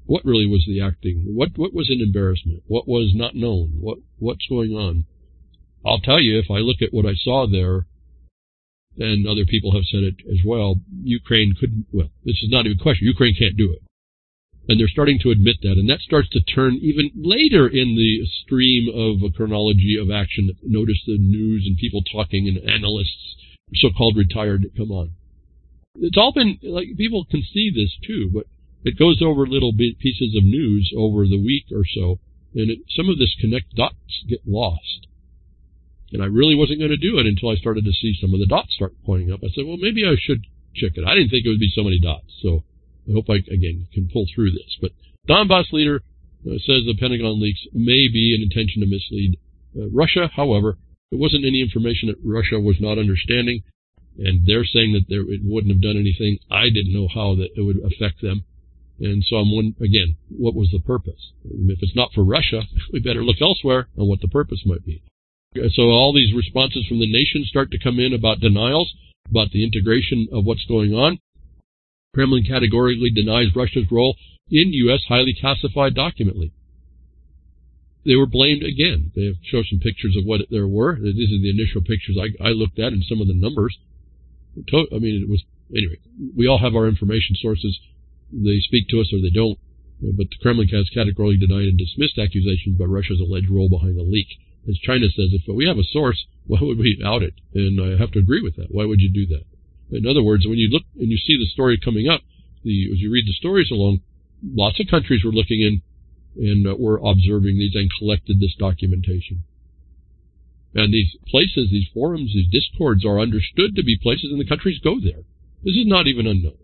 Speaker 1: what really was the acting? What was an embarrassment? What was not known? What's going on? I'll tell you, if I look at what I saw there, and other people have said it as well, Ukraine couldn't, well, this is not even a question. Ukraine can't do it. And they're starting to admit that, and that starts to turn even later in the stream of a chronology of action. Notice the news and people talking and analysts, so-called retired, come on. It's all been, like, people can see this too, but it goes over little pieces of news over the week or so, and some of this connect dots get lost. And I really wasn't going to do it until I started to see some of the dots start pointing up. I said, well, maybe I should check it. I didn't think it would be so many dots, so I hope I, again, can pull through this. But Donbass leader says the Pentagon leaks may be an intention to mislead Russia. However, there wasn't any information that Russia was not understanding, and they're saying that it wouldn't have done anything. I didn't know how that it would affect them. And so I'm wondering, again, what was the purpose? If it's not for Russia, we better look elsewhere on what the purpose might be. So all these responses from the nation start to come in about denials, about the integration of what's going on. Kremlin categorically denies Russia's role in U.S. highly classified document leak. They were blamed again. They have shown some pictures of what there were. These are the initial pictures I looked at and some of the numbers. I mean, it was, anyway, we all have our information sources. They speak to us or they don't. But the Kremlin has categorically denied and dismissed accusations about Russia's alleged role behind the leak. As China says, if we have a source, why would we out it? And I have to agree with that. Why would you do that? In other words, when you look and you see the story coming up, as you read the stories along, lots of countries were looking in and were observing these and collected this documentation. And these places, these forums, these discords are understood to be places, and the countries go there. This is not even unknown.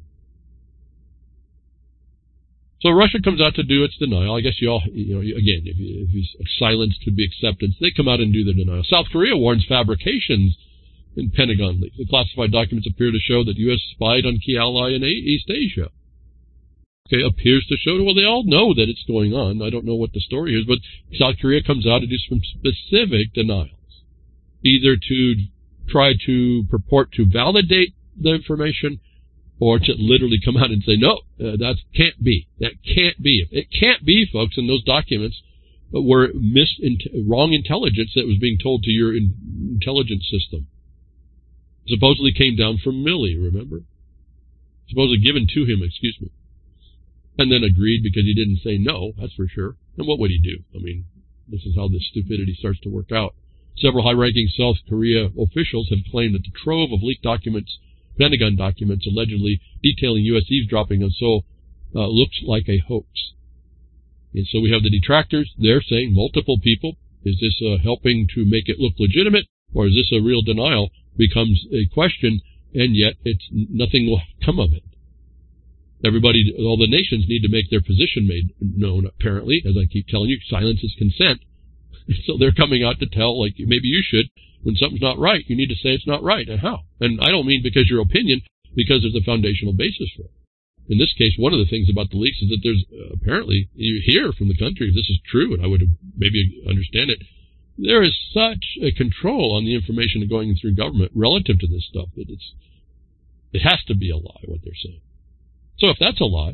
Speaker 1: So Russia comes out to do its denial. I guess again, if silence could be acceptance, they come out and do their denial. South Korea warns fabrications in Pentagon leaks. The classified documents appear to show that U.S. spied on key ally in East Asia. Okay, appears to show, well, they all know that it's going on. I don't know what the story is, but South Korea comes out to do some specific denials, either to try to purport to validate the information or to literally come out and say, no, that can't be. That can't be. It can't be, folks, and those documents were wrong intelligence that was being told to your intelligence system. Supposedly came down from Milley, remember? Supposedly given to him, excuse me. And then agreed because he didn't say no, that's for sure. And what would he do? I mean, this is how this stupidity starts to work out. Several high-ranking South Korea officials have claimed that the trove of leaked documents, Pentagon documents allegedly detailing U.S. eavesdropping on Seoul, looks like a hoax. And so we have the detractors. They're saying multiple people. Is this helping to make it look legitimate, or is this a real denial? Becomes a question, and yet nothing will come of it. Everybody, all the nations need to make their position made known, apparently. As I keep telling you, silence is consent. So they're coming out to tell, like, maybe you should, when something's not right, you need to say it's not right. And how? And I don't mean because your opinion, because there's a foundational basis for it. In this case, one of the things about the leaks is that there's apparently, you hear from the country, if this is true, and I would maybe understand it, there is such a control on the information going through government relative to this stuff that it has to be a lie, what they're saying. So if that's a lie,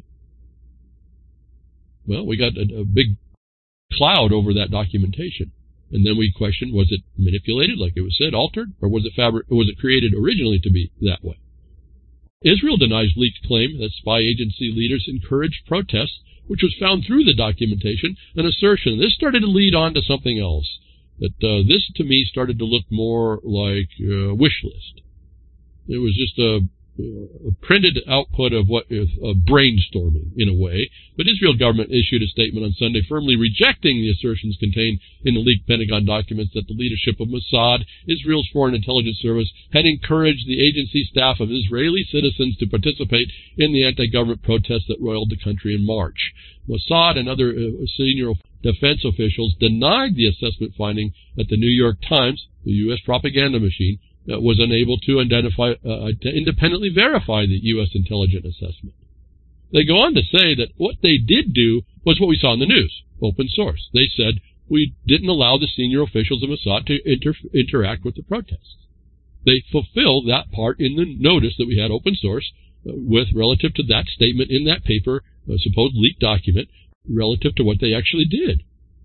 Speaker 1: well, we got a big cloud over that documentation. And then we question, was it manipulated, like it was said, altered, or was it created originally to be that way? Israel denies leaked claim that spy agency leaders encouraged protests, which was found through the documentation, an assertion. This started to lead on to something else. That this, to me, started to look more like a wish list. It was just a printed output of brainstorming, in a way. But Israel government issued a statement on Sunday firmly rejecting the assertions contained in the leaked Pentagon documents that the leadership of Mossad, Israel's foreign intelligence service, had encouraged the agency staff of Israeli citizens to participate in the anti-government protests that roiled the country in March. Mossad and other senior defense officials denied the assessment finding that the New York Times, the U.S. propaganda machine, was unable to independently verify the U.S. intelligence assessment. They go on to say that what they did do was what we saw in the news, open source. They said, we didn't allow the senior officials of Mossad to interact with the protests. They fulfill that part in the notice that we had open source with relative to that statement in that paper supposed leaked document relative to what they actually did.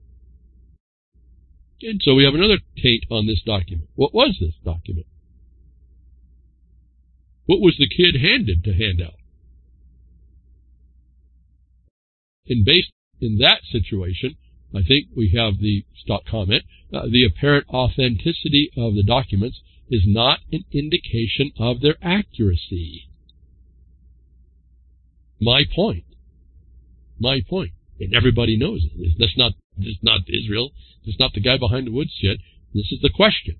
Speaker 1: And so we have another taint on this document. What was this document? What was the kid handed to hand out? And based in that situation, I think we have the stock comment. The apparent authenticity of the documents is not an indication of their accuracy. My point. And everybody knows it. That's not Israel. It's not the guy behind the woods shit. This is the question.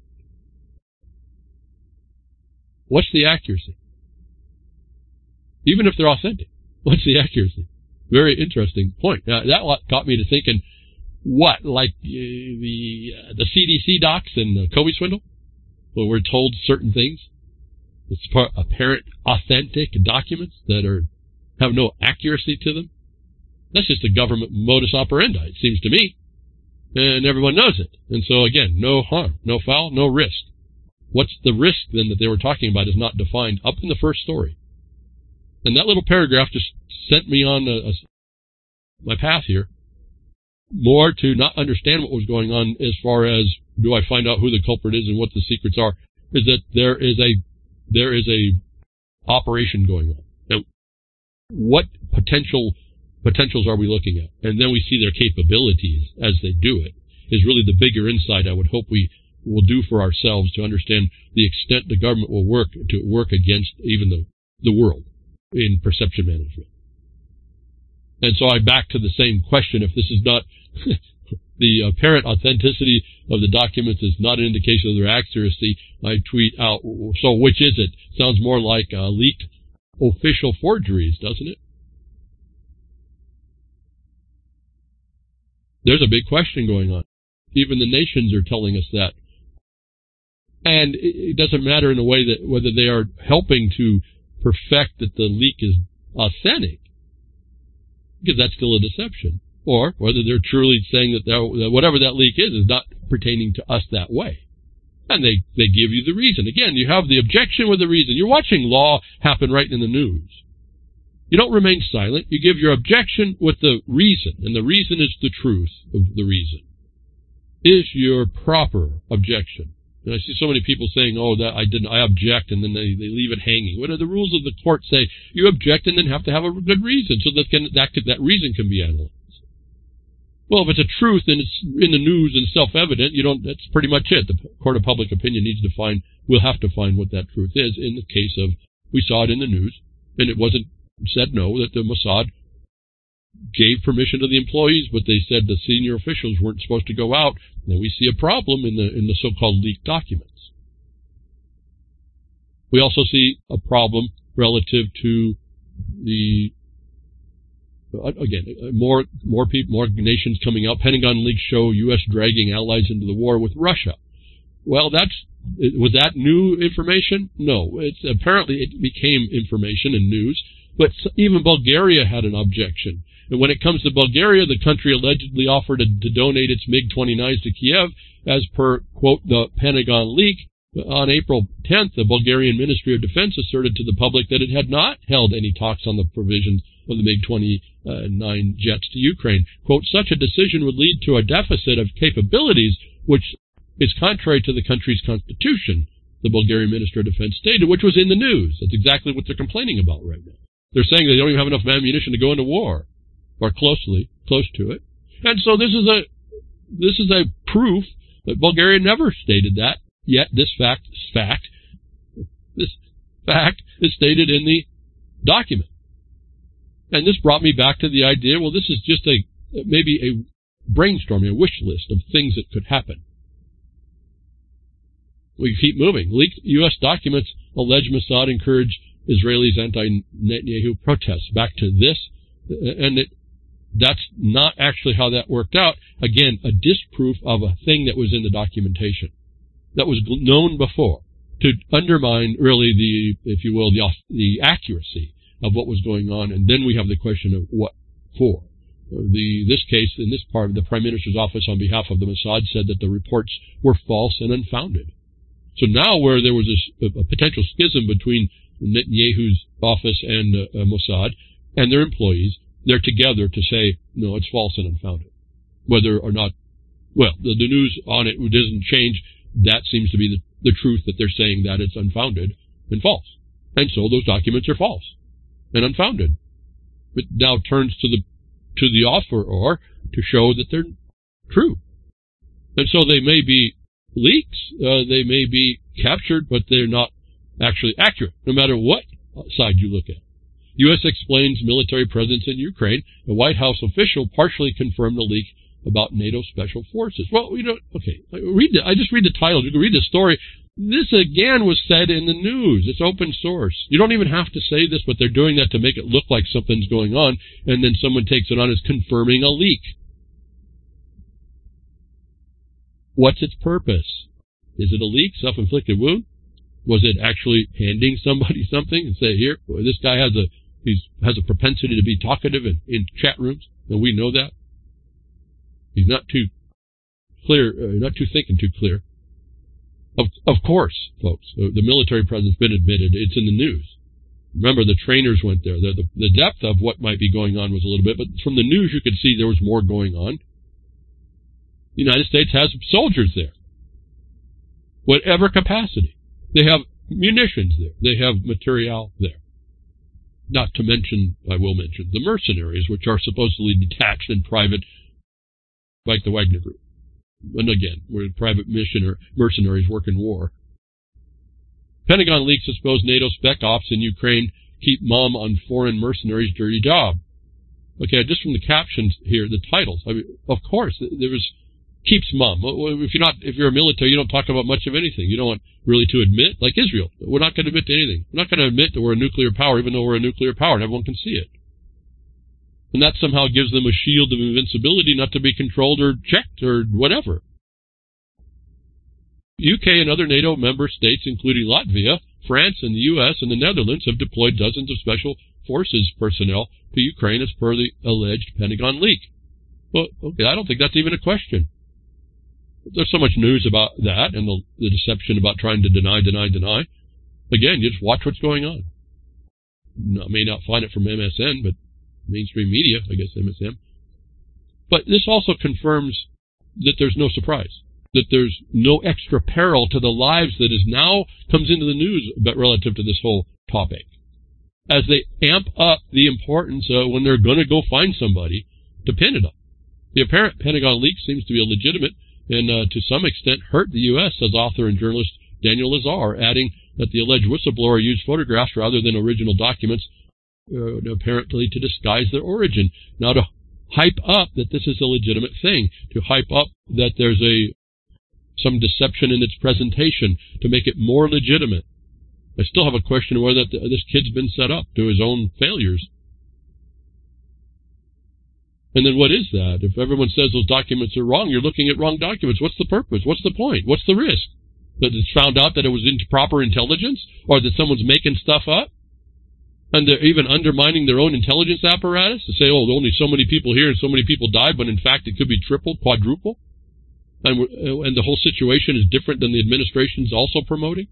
Speaker 1: What's the accuracy? Even if they're authentic, what's the accuracy? Very interesting point. Now, that got me to thinking, what, like the CDC docs and the Kobe swindle? Where we're told certain things? It's apparent authentic documents that have no accuracy to them? That's just a government modus operandi, it seems to me. And everyone knows it. And so, again, no harm, no foul, no risk. What's the risk, then, that they were talking about is not defined up in the first story. And that little paragraph just sent me on my path here, more to not understand what was going on as far as, do I find out who the culprit is and what the secrets are, is that there is a operation going on. Now, what potentials are we looking at? And then we see their capabilities as they do it, is really the bigger insight I would hope we will do for ourselves to understand the extent the government will work against even the world in perception management. And so I back to the same question. If this is not the apparent authenticity of the documents is not an indication of their accuracy, I tweet out, so which is it? Sounds more like leaked official forgeries, doesn't it? There's a big question going on. Even the nations are telling us that. And it doesn't matter in a way that whether they are helping to perfect that the leak is authentic, because that's still a deception, or whether they're truly saying that whatever that leak is not pertaining to us that way. And they give you the reason. Again, you have the objection with the reason. You're watching law happen right in the news. You don't remain silent. You give your objection with the reason, and the reason is the truth of the reason. Is your proper objection. And I see so many people saying, oh, that I object, and then they leave it hanging. What are the rules of the court say? You object and then have to have a good reason, so that reason can be analyzed. Well, if it's a truth and it's in the news and self-evident, that's pretty much it. The court of public opinion will have to find what that truth is. In the case of, we saw it in the news, and it wasn't said no, that the Mossad gave permission to the employees, but they said the senior officials weren't supposed to go out. Now we see a problem in the so-called leaked documents. We also see a problem relative to the, again, more nations coming out. Pentagon leaks show U.S. dragging allies into the war with Russia. Well, was that new information? No. Apparently it became information and news, but even Bulgaria had an objection. And when it comes to Bulgaria, the country allegedly offered to donate its MiG-29s to Kiev, as per, quote, the Pentagon leak. On April 10th, the Bulgarian Ministry of Defense asserted to the public that it had not held any talks on the provisions of the MiG-29 jets to Ukraine. Quote, such a decision would lead to a deficit of capabilities, which is contrary to the country's constitution, the Bulgarian Minister of Defense stated, which was in the news. That's exactly what they're complaining about right now. They're saying they don't even have enough ammunition to go into war, or close to it. And so this is a proof that Bulgaria never stated that, yet this fact is stated in the document. And this brought me back to the idea, well, this is just maybe a brainstorming, a wish list of things that could happen. We keep moving. Leaked U.S. documents allege Mossad encouraged Israelis' anti-Netanyahu protests. Back to this, and that's not actually how that worked out. Again, a disproof of a thing that was in the documentation, that was known before, to undermine really if you will, the accuracy of what was going on. And then we have the question of what for. This case, in this part, the Prime Minister's office on behalf of the Mossad said that the reports were false and unfounded. So now where there was a potential schism between Netanyahu's office and Mossad and their employees, they're together to say, no, it's false and unfounded. Whether or not, well, the news on it doesn't change. That seems to be the truth, that they're saying that it's unfounded and false. And so those documents are false and unfounded. It now turns to the offerer to show that they're true. And so they may be leaks, they may be captured, but they're not actually accurate, no matter what side you look at. U.S. explains military presence in Ukraine. A White House official partially confirmed the leak about NATO special forces. Well, okay, I just read the title. You can read the story. This, again, was said in the news. It's open source. You don't even have to say this, but they're doing that to make it look like something's going on, and then someone takes it on as confirming a leak. What's its purpose? Is it a leak, self-inflicted wound? Was it actually handing somebody something and say, here, this guy has a propensity to be talkative in chat rooms, and we know that? He's not too clear, not too thinking too clear. Of course, folks, the military presence has been admitted. It's in the news. Remember, the trainers went there. The depth of what might be going on was a little bit, but from the news you could see there was more going on. The United States has soldiers there, whatever capacity. They have munitions there. They have material there. Not to mention, I will mention, the mercenaries, which are supposedly detached and private, like the Wagner Group. And again, we're private mercenaries work in war. Pentagon leaks expose NATO spec ops in Ukraine keep mum on foreign mercenaries' dirty job. Okay, just from the captions here, the titles. I mean, of course, there was keeps mum. If you're a military, you don't talk about much of anything. You don't want really to admit, like Israel. We're not going to admit to anything. We're not going to admit that we're a nuclear power, even though we're a nuclear power and everyone can see it. And that somehow gives them a shield of invincibility not to be controlled or checked or whatever. UK and other NATO member states, including Latvia, France, and the US and the Netherlands, have deployed dozens of special forces personnel to Ukraine as per the alleged Pentagon leak. Well, okay, I don't think that's even a question. There's so much news about that and the deception about trying to deny. Again, you just watch what's going on. I may not find it from MSN, but mainstream media, I guess MSM. But this also confirms that there's no surprise, that there's no extra peril to the lives that is now comes into the news relative to this whole topic. As they amp up the importance when they're going to go find somebody to pin it on. The apparent Pentagon leak seems to be illegitimate and to some extent hurt the U.S., says author and journalist Daniel Lazar, adding that the alleged whistleblower used photographs rather than original documents, apparently to disguise their origin. Now, to hype up that this is a legitimate thing, to hype up that there's some deception in its presentation, to make it more legitimate. I still have a question of whether this kid's been set up to his own failures. And then what is that? If everyone says those documents are wrong, you're looking at wrong documents. What's the purpose? What's the point? What's the risk? That it's found out that it was improper intelligence? Or that someone's making stuff up? And they're even undermining their own intelligence apparatus to say, oh, only so many people here and so many people died, but in fact it could be triple, quadruple? And the whole situation is different than the administration's also promoting?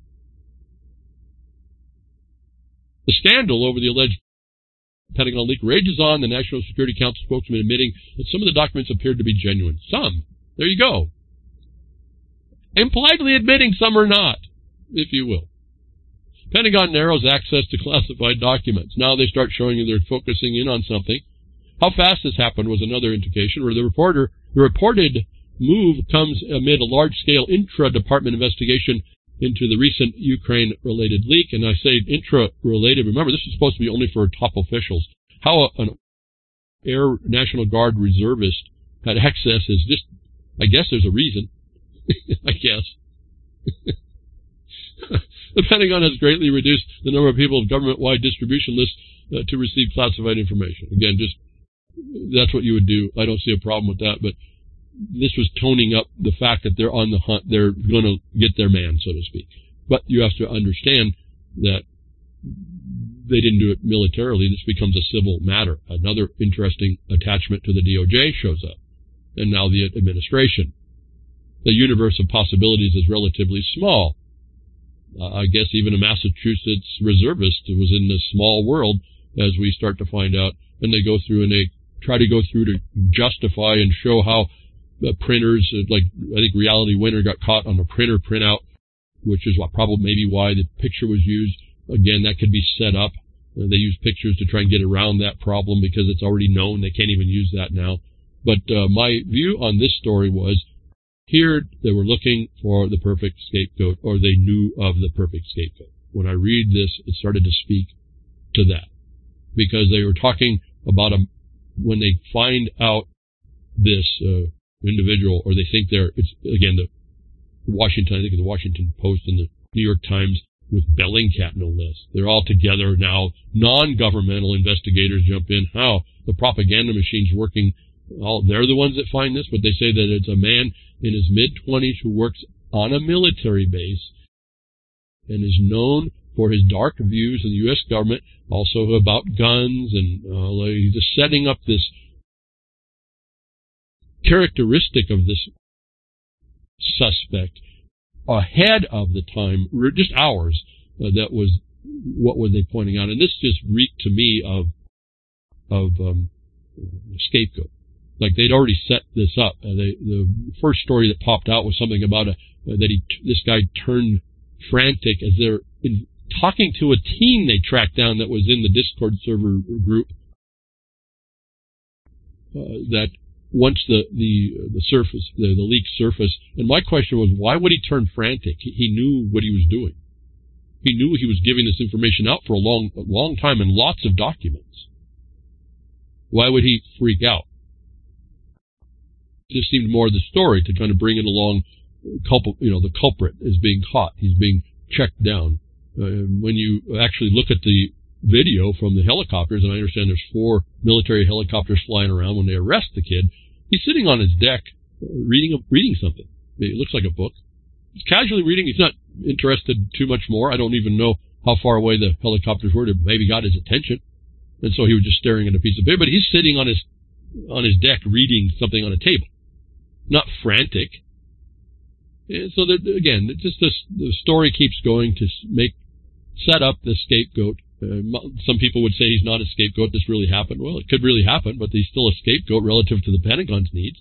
Speaker 1: The scandal over the alleged Pentagon leak rages on, the National Security Council spokesman admitting that some of the documents appeared to be genuine. Some. There you go. Impliedly admitting some are not, if you will. Pentagon narrows access to classified documents. Now they start showing you they're focusing in on something. How fast this happened was another indication, where the reported move comes amid a large-scale intra-department investigation into the recent Ukraine-related leak. And I say intra-related. Remember, this is supposed to be only for top officials. How an Air National Guard reservist had access is just, I guess there's a reason. I guess. The Pentagon has greatly reduced the number of people of government-wide distribution lists to receive classified information. Again, just that's what you would do. I don't see a problem with that, but this was toning up the fact that they're on the hunt. They're going to get their man, so to speak. But you have to understand that they didn't do it militarily. This becomes a civil matter. Another interesting attachment to the DOJ shows up, and now the administration. The universe of possibilities is relatively small. I guess even a Massachusetts reservist was in this small world as we start to find out and they go through and they try to go through to justify and show how printers, like I think Reality Winner got caught on a printer printout, which is maybe why the picture was used. Again, that could be set up. They use pictures to try and get around that problem because it's already known. They can't even use that now. But my view on this story was, here they were looking for the perfect scapegoat, or they knew of the perfect scapegoat. When I read this, it started to speak to that, because they were talking about when they find out this individual, or they think it's again the Washington, I think the Washington Post and the New York Times with Bellingcat no less. They're all together now. Non-governmental investigators jump in. How the propaganda machine's working. They're the ones that find this, but they say that it's a man in his mid-20s who works on a military base and is known for his dark views in the U.S. government, also about guns, and he's just setting up this characteristic of this suspect ahead of the time, just hours, that was, what were they pointing out? And this just reeked to me of scapegoat. Like they'd already set this up. The first story that popped out was something about this guy turned frantic as they're talking to a teen they tracked down that was in the Discord server group. That once the leak surfaced, and my question was, why would he turn frantic? He knew what he was doing. He knew he was giving this information out for a long time and lots of documents. Why would he freak out? This seemed more the story to kind of bring it along. The culprit is being caught. He's being checked down. When you actually look at the video from the helicopters, and I understand there's 4 military helicopters flying around when they arrest the kid, he's sitting on his deck reading something. It looks like a book. He's casually reading. He's not interested too much more. I don't even know how far away the helicopters were to maybe got his attention. And so he was just staring at a piece of paper. But he's sitting on his deck reading something on a table, not frantic. And so that, again, the story keeps going to set up the scapegoat. Some people would say he's not a scapegoat. This really happened. Well, it could really happen, but he's still a scapegoat relative to the Pentagon's needs.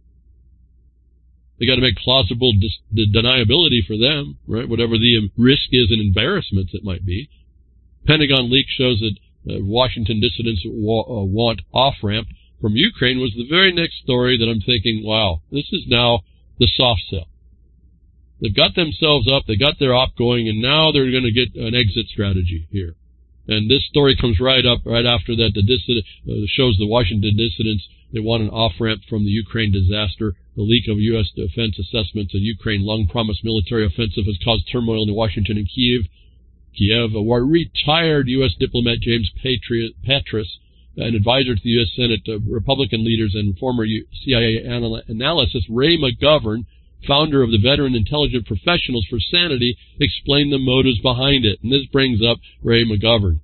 Speaker 1: They got to make plausible deniability for them, right? Whatever the risk is and embarrassments it might be. Pentagon leak shows that Washington dissidents want off-ramp from Ukraine was the very next story that I'm thinking, wow, this is now the soft sell. They've got themselves up, they got their op going, and now they're going to get an exit strategy here. And this story comes right after that. The dissident shows the Washington dissidents, they want an off-ramp from the Ukraine disaster. The leak of U.S. defense assessments of Ukraine long-promised military offensive has caused turmoil in Washington and Kiev. A retired U.S. diplomat James Patras, an advisor to the U.S. Senate, Republican leaders, and former CIA analyst Ray McGovern, founder of the Veteran Intelligent Professionals for Sanity, explained the motives behind it. And this brings up Ray McGovern.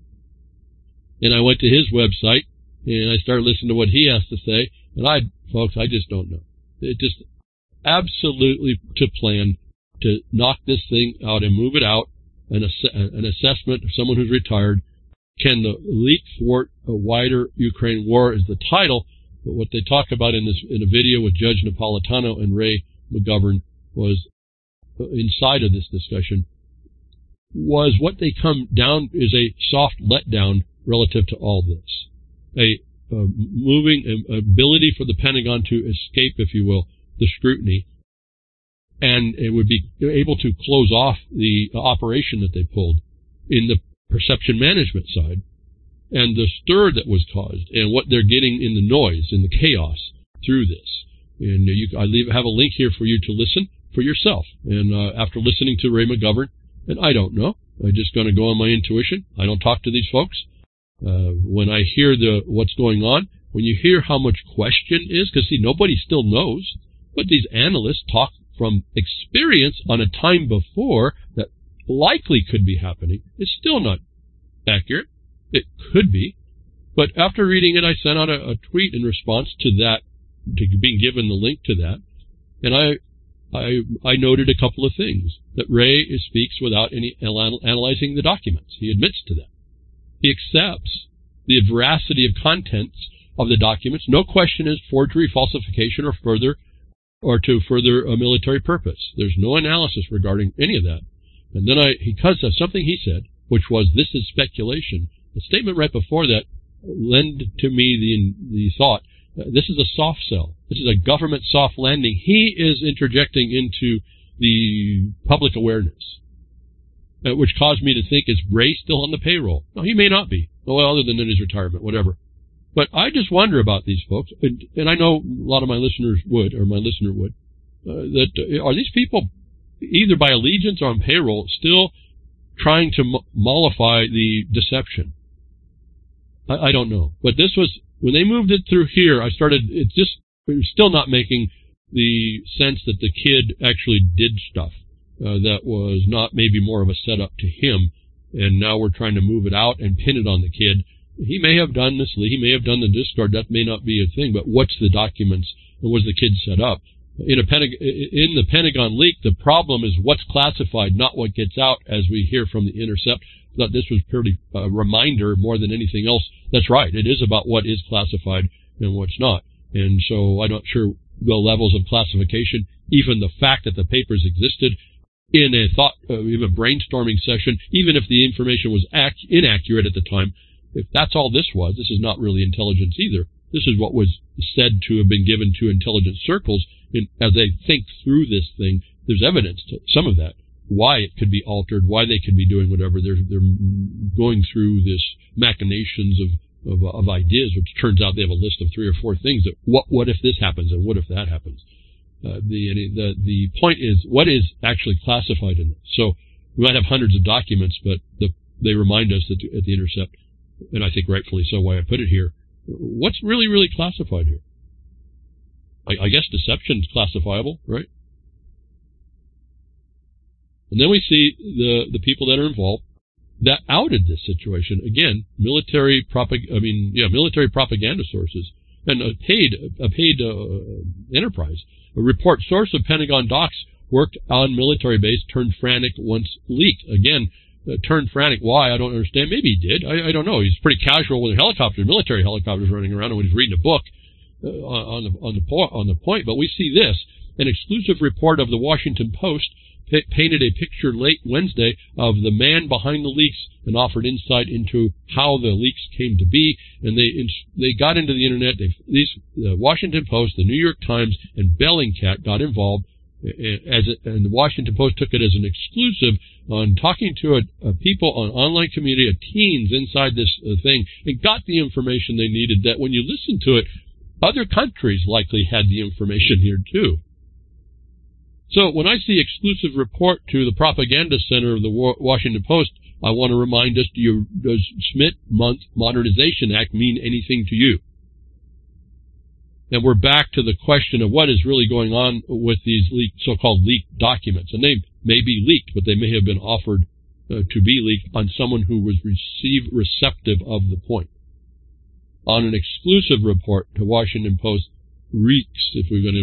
Speaker 1: And I went to his website, and I started listening to what he has to say. And folks, I just don't know. It just absolutely to plan to knock this thing out and move it out. An assessment of someone who's retired. Can the leak thwart a wider Ukraine war is the title. But what they talk about in a video with Judge Napolitano and Ray McGovern was inside of this discussion was what they come down is a soft letdown relative to all this. Moving ability for the Pentagon to escape, if you will, the scrutiny, and it would be able to close off the operation that they pulled in the perception management side, and the stir that was caused, and what they're getting in the noise, in the chaos through this. And I have a link here for you to listen for yourself. And after listening to Ray McGovern, and I don't know, I'm just going to go on my intuition. I don't talk to these folks. When I hear what's going on, when you hear how much question is, because see, nobody still knows, but these analysts talk from experience on a time before that likely could be happening. It's still not accurate. It could be. But after reading it, I sent out a tweet in response to that, to being given the link to that. And I noted a couple of things. That Ray speaks without any analyzing the documents. He admits to that. He accepts the veracity of contents of the documents. No question is forgery, falsification, or to further a military purpose. There's no analysis regarding any of that. And then because of something he said, which was, this is speculation, the statement right before that lent to me the thought, this is a soft sell. This is a government soft landing. He is interjecting into the public awareness, which caused me to think, is Bray still on the payroll? No, he may not be. Well, other than in his retirement, whatever. But I just wonder about these folks, and I know a lot of my listeners would, or my listener would, are these people, either by allegiance or on payroll, still trying to mollify the deception? I don't know. But this was, when they moved it through here, it was still not making the sense that the kid actually did stuff that was not maybe more of a setup to him, and now we're trying to move it out and pin it on the kid. He may have done this, he may have done the discard, that may not be a thing, but what's the documents, and was the kid set up? In the Pentagon leak, the problem is what's classified, not what gets out, as we hear from the Intercept. I thought this was purely a reminder more than anything else. That's right, it is about what is classified and what's not. And so I'm not sure the levels of classification, even the fact that the papers existed in a even brainstorming session, even if the information was inaccurate at the time, if that's all this was, this is not really intelligence either. This is what was said to have been given to intelligence circles. As they think through this thing, there's evidence to some of that, why it could be altered, why they could be doing whatever. They're going through this machinations of ideas, which turns out they have a list of 3 or 4 things that what if this happens and what if that happens. The point is, what is actually classified in this? So we might have hundreds of documents, but they remind us that at the Intercept, and I think rightfully so, why I put it here, what's really, really classified here? I guess deception is classifiable, right? And then we see the people that are involved that outed this situation. Again, military propaganda sources and a paid enterprise. A report source of Pentagon docs worked on military base turned frantic once leaked. Again, turned frantic. Why? I don't understand. Maybe he did. I don't know. He's pretty casual with military helicopters running around, and when he's reading a book on the point. But we see this. An exclusive report of the Washington Post painted a picture late Wednesday of the man behind the leaks and offered insight into how the leaks came to be. And they got into the internet. The Washington Post, the New York Times, and Bellingcat got involved. And the Washington Post took it as an exclusive on talking to a people on online community, teens inside this thing, and got the information they needed. That when you listen to it, other countries likely had the information here too. So when I see exclusive report to the propaganda center of the Washington Post, I want to remind us, does Smith Modernization Act mean anything to you? And we're back to the question of what is really going on with these so-called leaked documents. And they may be leaked, but they may have been offered to be leaked on someone who was receptive of the point. On an exclusive report to Washington Post, reeks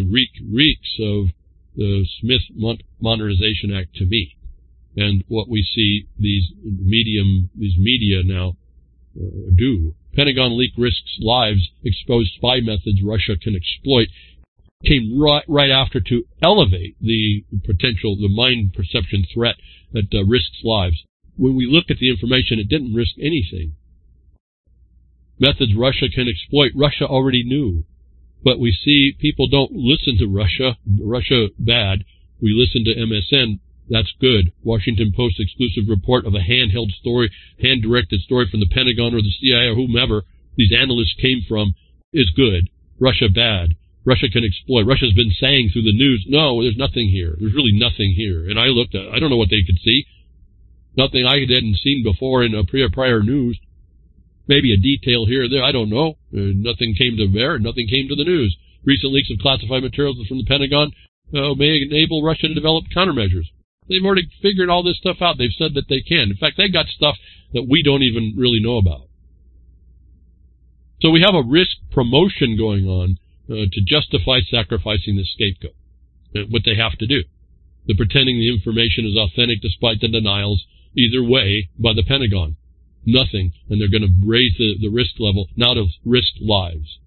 Speaker 1: of the Smith Modernization Act to me. And what we see these media now do. Pentagon leak risks lives, expose spy methods Russia can exploit, came right after to elevate the mind perception threat that risks lives. When we look at the information, it didn't risk anything. Methods Russia can exploit, Russia already knew. But we see people don't listen to Russia bad. We listen to MSN, that's good. Washington Post exclusive report of a hand-directed story from the Pentagon or the CIA or whomever these analysts came from is good. Russia bad. Russia can exploit. Russia's been saying through the news, no, there's nothing here. There's really nothing here. And I looked at, I don't know what they could see. Nothing I hadn't seen before in a prior news. Maybe a detail here or there, I don't know. Nothing came to bear, nothing came to the news. Recent leaks of classified materials from the Pentagon may enable Russia to develop countermeasures. They've already figured all this stuff out. They've said that they can. In fact, they got stuff that we don't even really know about. So we have a risk promotion going on to justify sacrificing the scapegoat, what they have to do. They're pretending the information is authentic despite the denials, either way, by the Pentagon. nothing, and they're going to raise the risk level now to risk lives.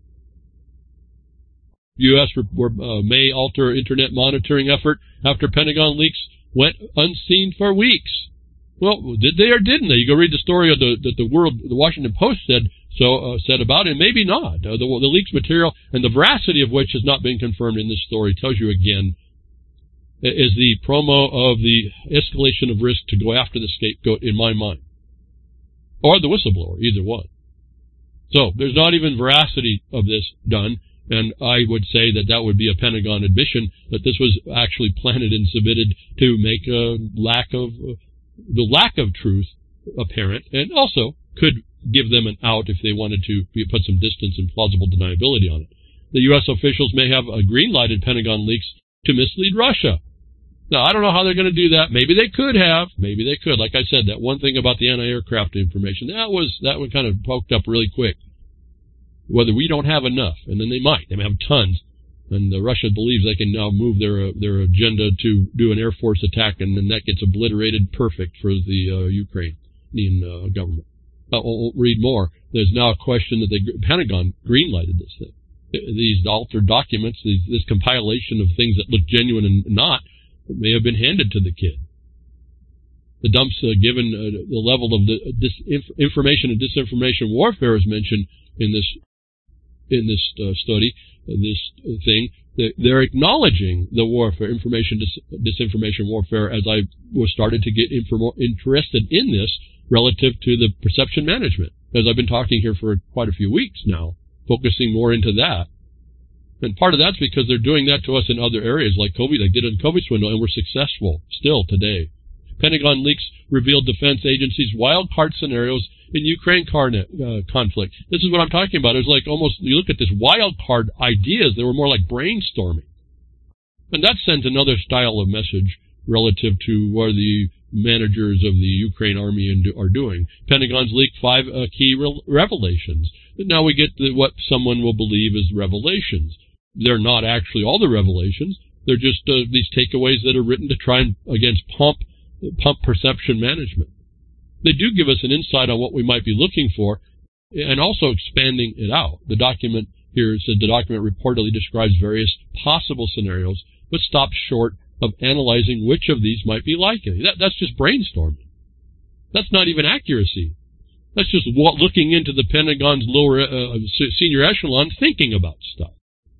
Speaker 1: U.S. may alter internet monitoring effort after Pentagon leaks went unseen for weeks. Well, did they or didn't they? You go read the story of the Washington Post said about it. Maybe not. The leaks material and the veracity of which has not been confirmed in this story tells you again is the promo of the escalation of risk to go after the scapegoat in my mind, or the whistleblower, either one. So there's not even veracity of this done. And I would say that would be a Pentagon admission that this was actually planted and submitted to make the lack of truth apparent, and also could give them an out if they wanted to put some distance and plausible deniability on it. The U.S. officials may have green-lighted Pentagon leaks to mislead Russia. Now, I don't know how they're going to do that. Maybe they could have. Maybe they could. Like I said, that one thing about the anti-aircraft information, that one kind of poked up really quick. Whether we don't have enough, and then they might. They may have tons. And Russia believes they can now move their agenda to do an Air Force attack, and then that gets obliterated perfect for the Ukrainian government. I'll read more. There's now a question that the Pentagon green-lighted this thing. These altered documents, this compilation of things that look genuine and not, may have been handed to the kid. The dumps given the level of the information and disinformation warfare is mentioned in this study, this thing. They're acknowledging the warfare, disinformation warfare, as I was started to get interested in this relative to the perception management, as I've been talking here for quite a few weeks now, focusing more into that. And part of that's because they're doing that to us in other areas like COVID. They did it in COVID swindle, and we're successful still today. Pentagon leaks revealed defense agencies' wild card scenarios in Ukraine conflict. This is what I'm talking about. It's like almost, you look at this wild card ideas, they were more like brainstorming. And that sends another style of message relative to what the managers of the Ukraine army are doing. Pentagon's leaked 5 key revelations. And now we get what someone will believe is revelations. They're not actually all the revelations. They're just these takeaways that are written to try and against pump perception management. They do give us an insight on what we might be looking for, and also expanding it out. The document here said the document reportedly describes various possible scenarios, but stops short of analyzing which of these might be likely. That's just brainstorming. That's not even accuracy. That's just looking into the Pentagon's lower senior echelon thinking about stuff.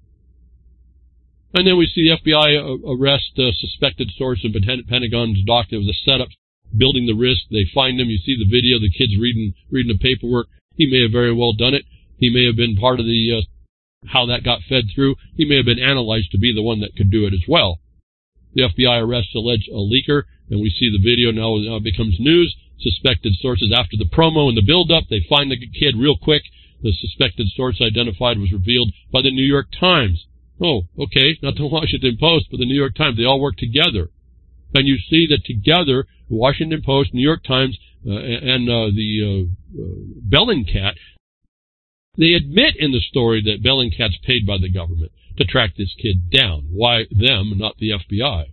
Speaker 1: And then we see the FBI arrest a suspected source in Pentagon's doc. There was a setup, building the risk. They find him. You see the video. The kid's reading the paperwork. He may have very well done it. He may have been part of the how that got fed through. He may have been analyzed to be the one that could do it as well. The FBI arrests alleged a leaker, and we see the video now it becomes news. Suspected sources after the promo and the build-up. They find the kid real quick. The suspected source identified was revealed by the New York Times. Oh, okay, not the Washington Post, but the New York Times. They all work together. And you see that together, the Washington Post, New York Times, and the Bellingcat, they admit in the story that Bellingcat's paid by the government to track this kid down. Why them, not the FBI?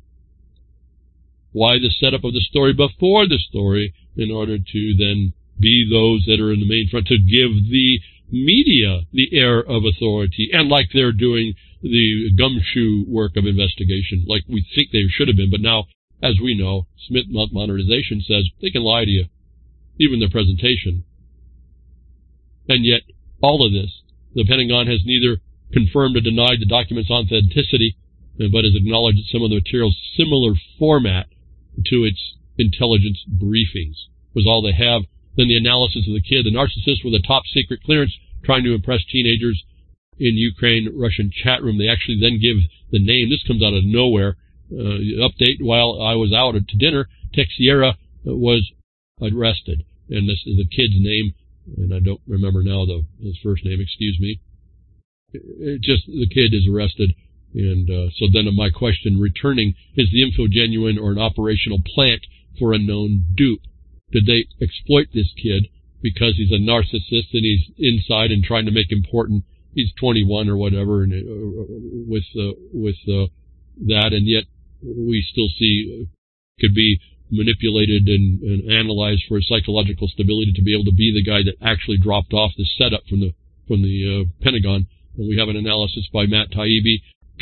Speaker 1: Why the setup of the story before the story in order to then be those that are in the main front, to give the media the air of authority, and like they're doing the gumshoe work of investigation, like we think they should have been. But now, as we know, Smith Modernization says they can lie to you, even their presentation. And yet, all of this, the Pentagon has neither confirmed or denied the document's authenticity, but has acknowledged some of the material's similar format to its intelligence briefings. Was all they have. Then the analysis of the kid, the narcissist with a top secret clearance trying to impress teenagers in Ukraine Russian chat room. They actually then give the name. This comes out of nowhere. Update: while I was out to dinner, Teixeira was arrested, and this is the kid's name, and I don't remember now his first name. Excuse me. Just the kid is arrested, and so then my question returning: is the info genuine or an operational plant for a known dupe? Did they exploit this kid because he's a narcissist and he's inside and trying to make important? He's 21 or whatever, and with that, and yet we still see could be manipulated and analyzed for his psychological stability to be able to be the guy that actually dropped off the setup from the Pentagon. And we have an analysis by Matt Taibbi,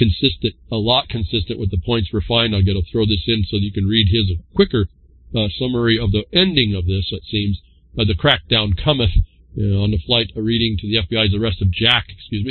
Speaker 1: a lot consistent with the points refined. I'll throw this in so that you can read his quicker summary of the ending of this. It seems the crackdown cometh on the flight reading to the FBI's arrest of Jack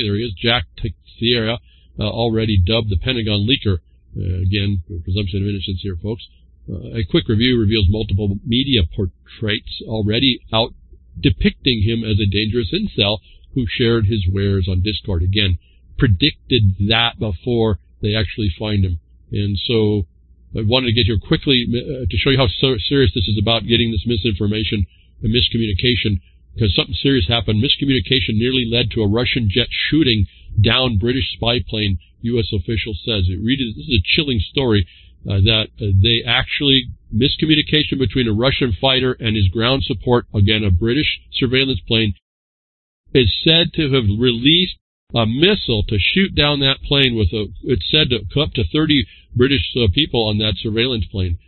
Speaker 1: Teixeira, already dubbed the Pentagon leaker. Again, presumption of innocence here, folks. A quick review reveals multiple media portraits already out depicting him as a dangerous incel who shared his wares on Discord. Again, predicted that before they actually find him. And so I wanted to get here quickly to show you how serious this is about getting this misinformation and miscommunication, because something serious happened. Miscommunication nearly led to a Russian jet shooting down British spy plane, U.S. official says. This is a chilling story. That they actually, miscommunication between a Russian fighter and his ground support, again, a British surveillance plane, is said to have released a missile to shoot down that plane it's said to come up to 30 British people on that surveillance plane.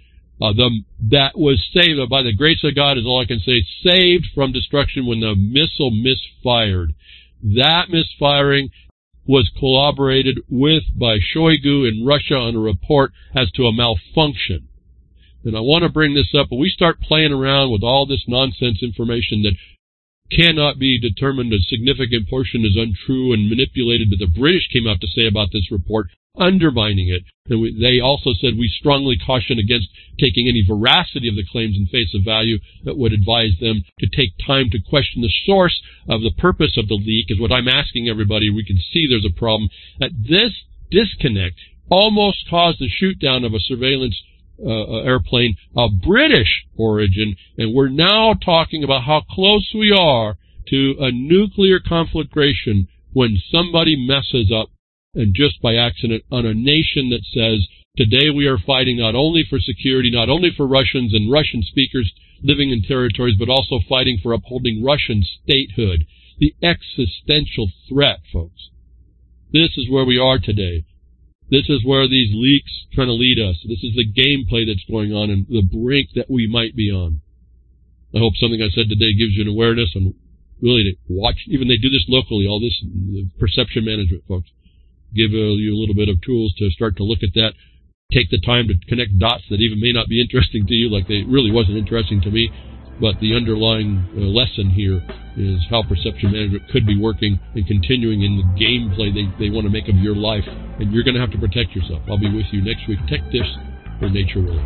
Speaker 1: That was saved, by the grace of God is all I can say, saved from destruction when the missile misfired. That misfiring was collaborated with by Shoigu in Russia on a report as to a malfunction. And I want to bring this up, but we start playing around with all this nonsense information that cannot be determined. A significant portion is untrue and manipulated, but the British came out to say about this report, undermining it. And they also said, we strongly caution against taking any veracity of the claims in face of value, that would advise them to take time to question the source of the purpose of the leak, is what I'm asking everybody. We can see there's a problem. That this disconnect almost caused the shoot down of a surveillance airplane of British origin, and we're now talking about how close we are to a nuclear conflagration when somebody messes up, and just by accident, on a nation that says, today we are fighting not only for security, not only for Russians and Russian speakers living in territories, but also fighting for upholding Russian statehood. The existential threat, folks. This is where we are today. This is where these leaks trying to lead us. This is the gameplay that's going on and the brink that we might be on. I hope something I said today gives you an awareness on really to watch. Even they do this locally, all this perception management, folks. Give you a little bit of tools to start to look at that. Take the time to connect dots that even may not be interesting to you, like they really wasn't interesting to me. But the underlying lesson here is how perception management could be working and continuing in the gameplay they want to make of your life. And you're going to have to protect yourself. I'll be with you next week. Tech Tips for Nature Willing.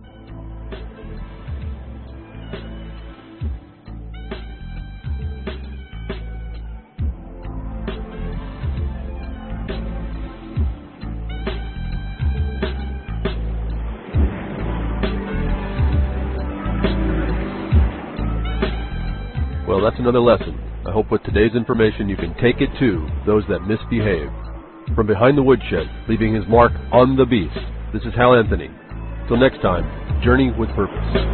Speaker 2: Well, that's another lesson. I hope with today's information you can take it to those that misbehave. From behind the woodshed, leaving his mark on the beast, this is Hal Anthony. Till next time, journey with purpose.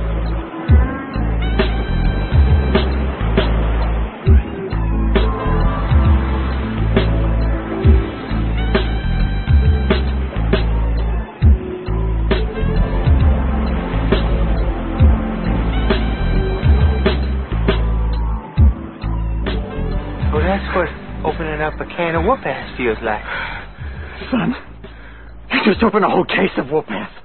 Speaker 3: That's what opening up a can of whoop-ass feels like.
Speaker 4: Son, you just opened a whole case of whoop-ass.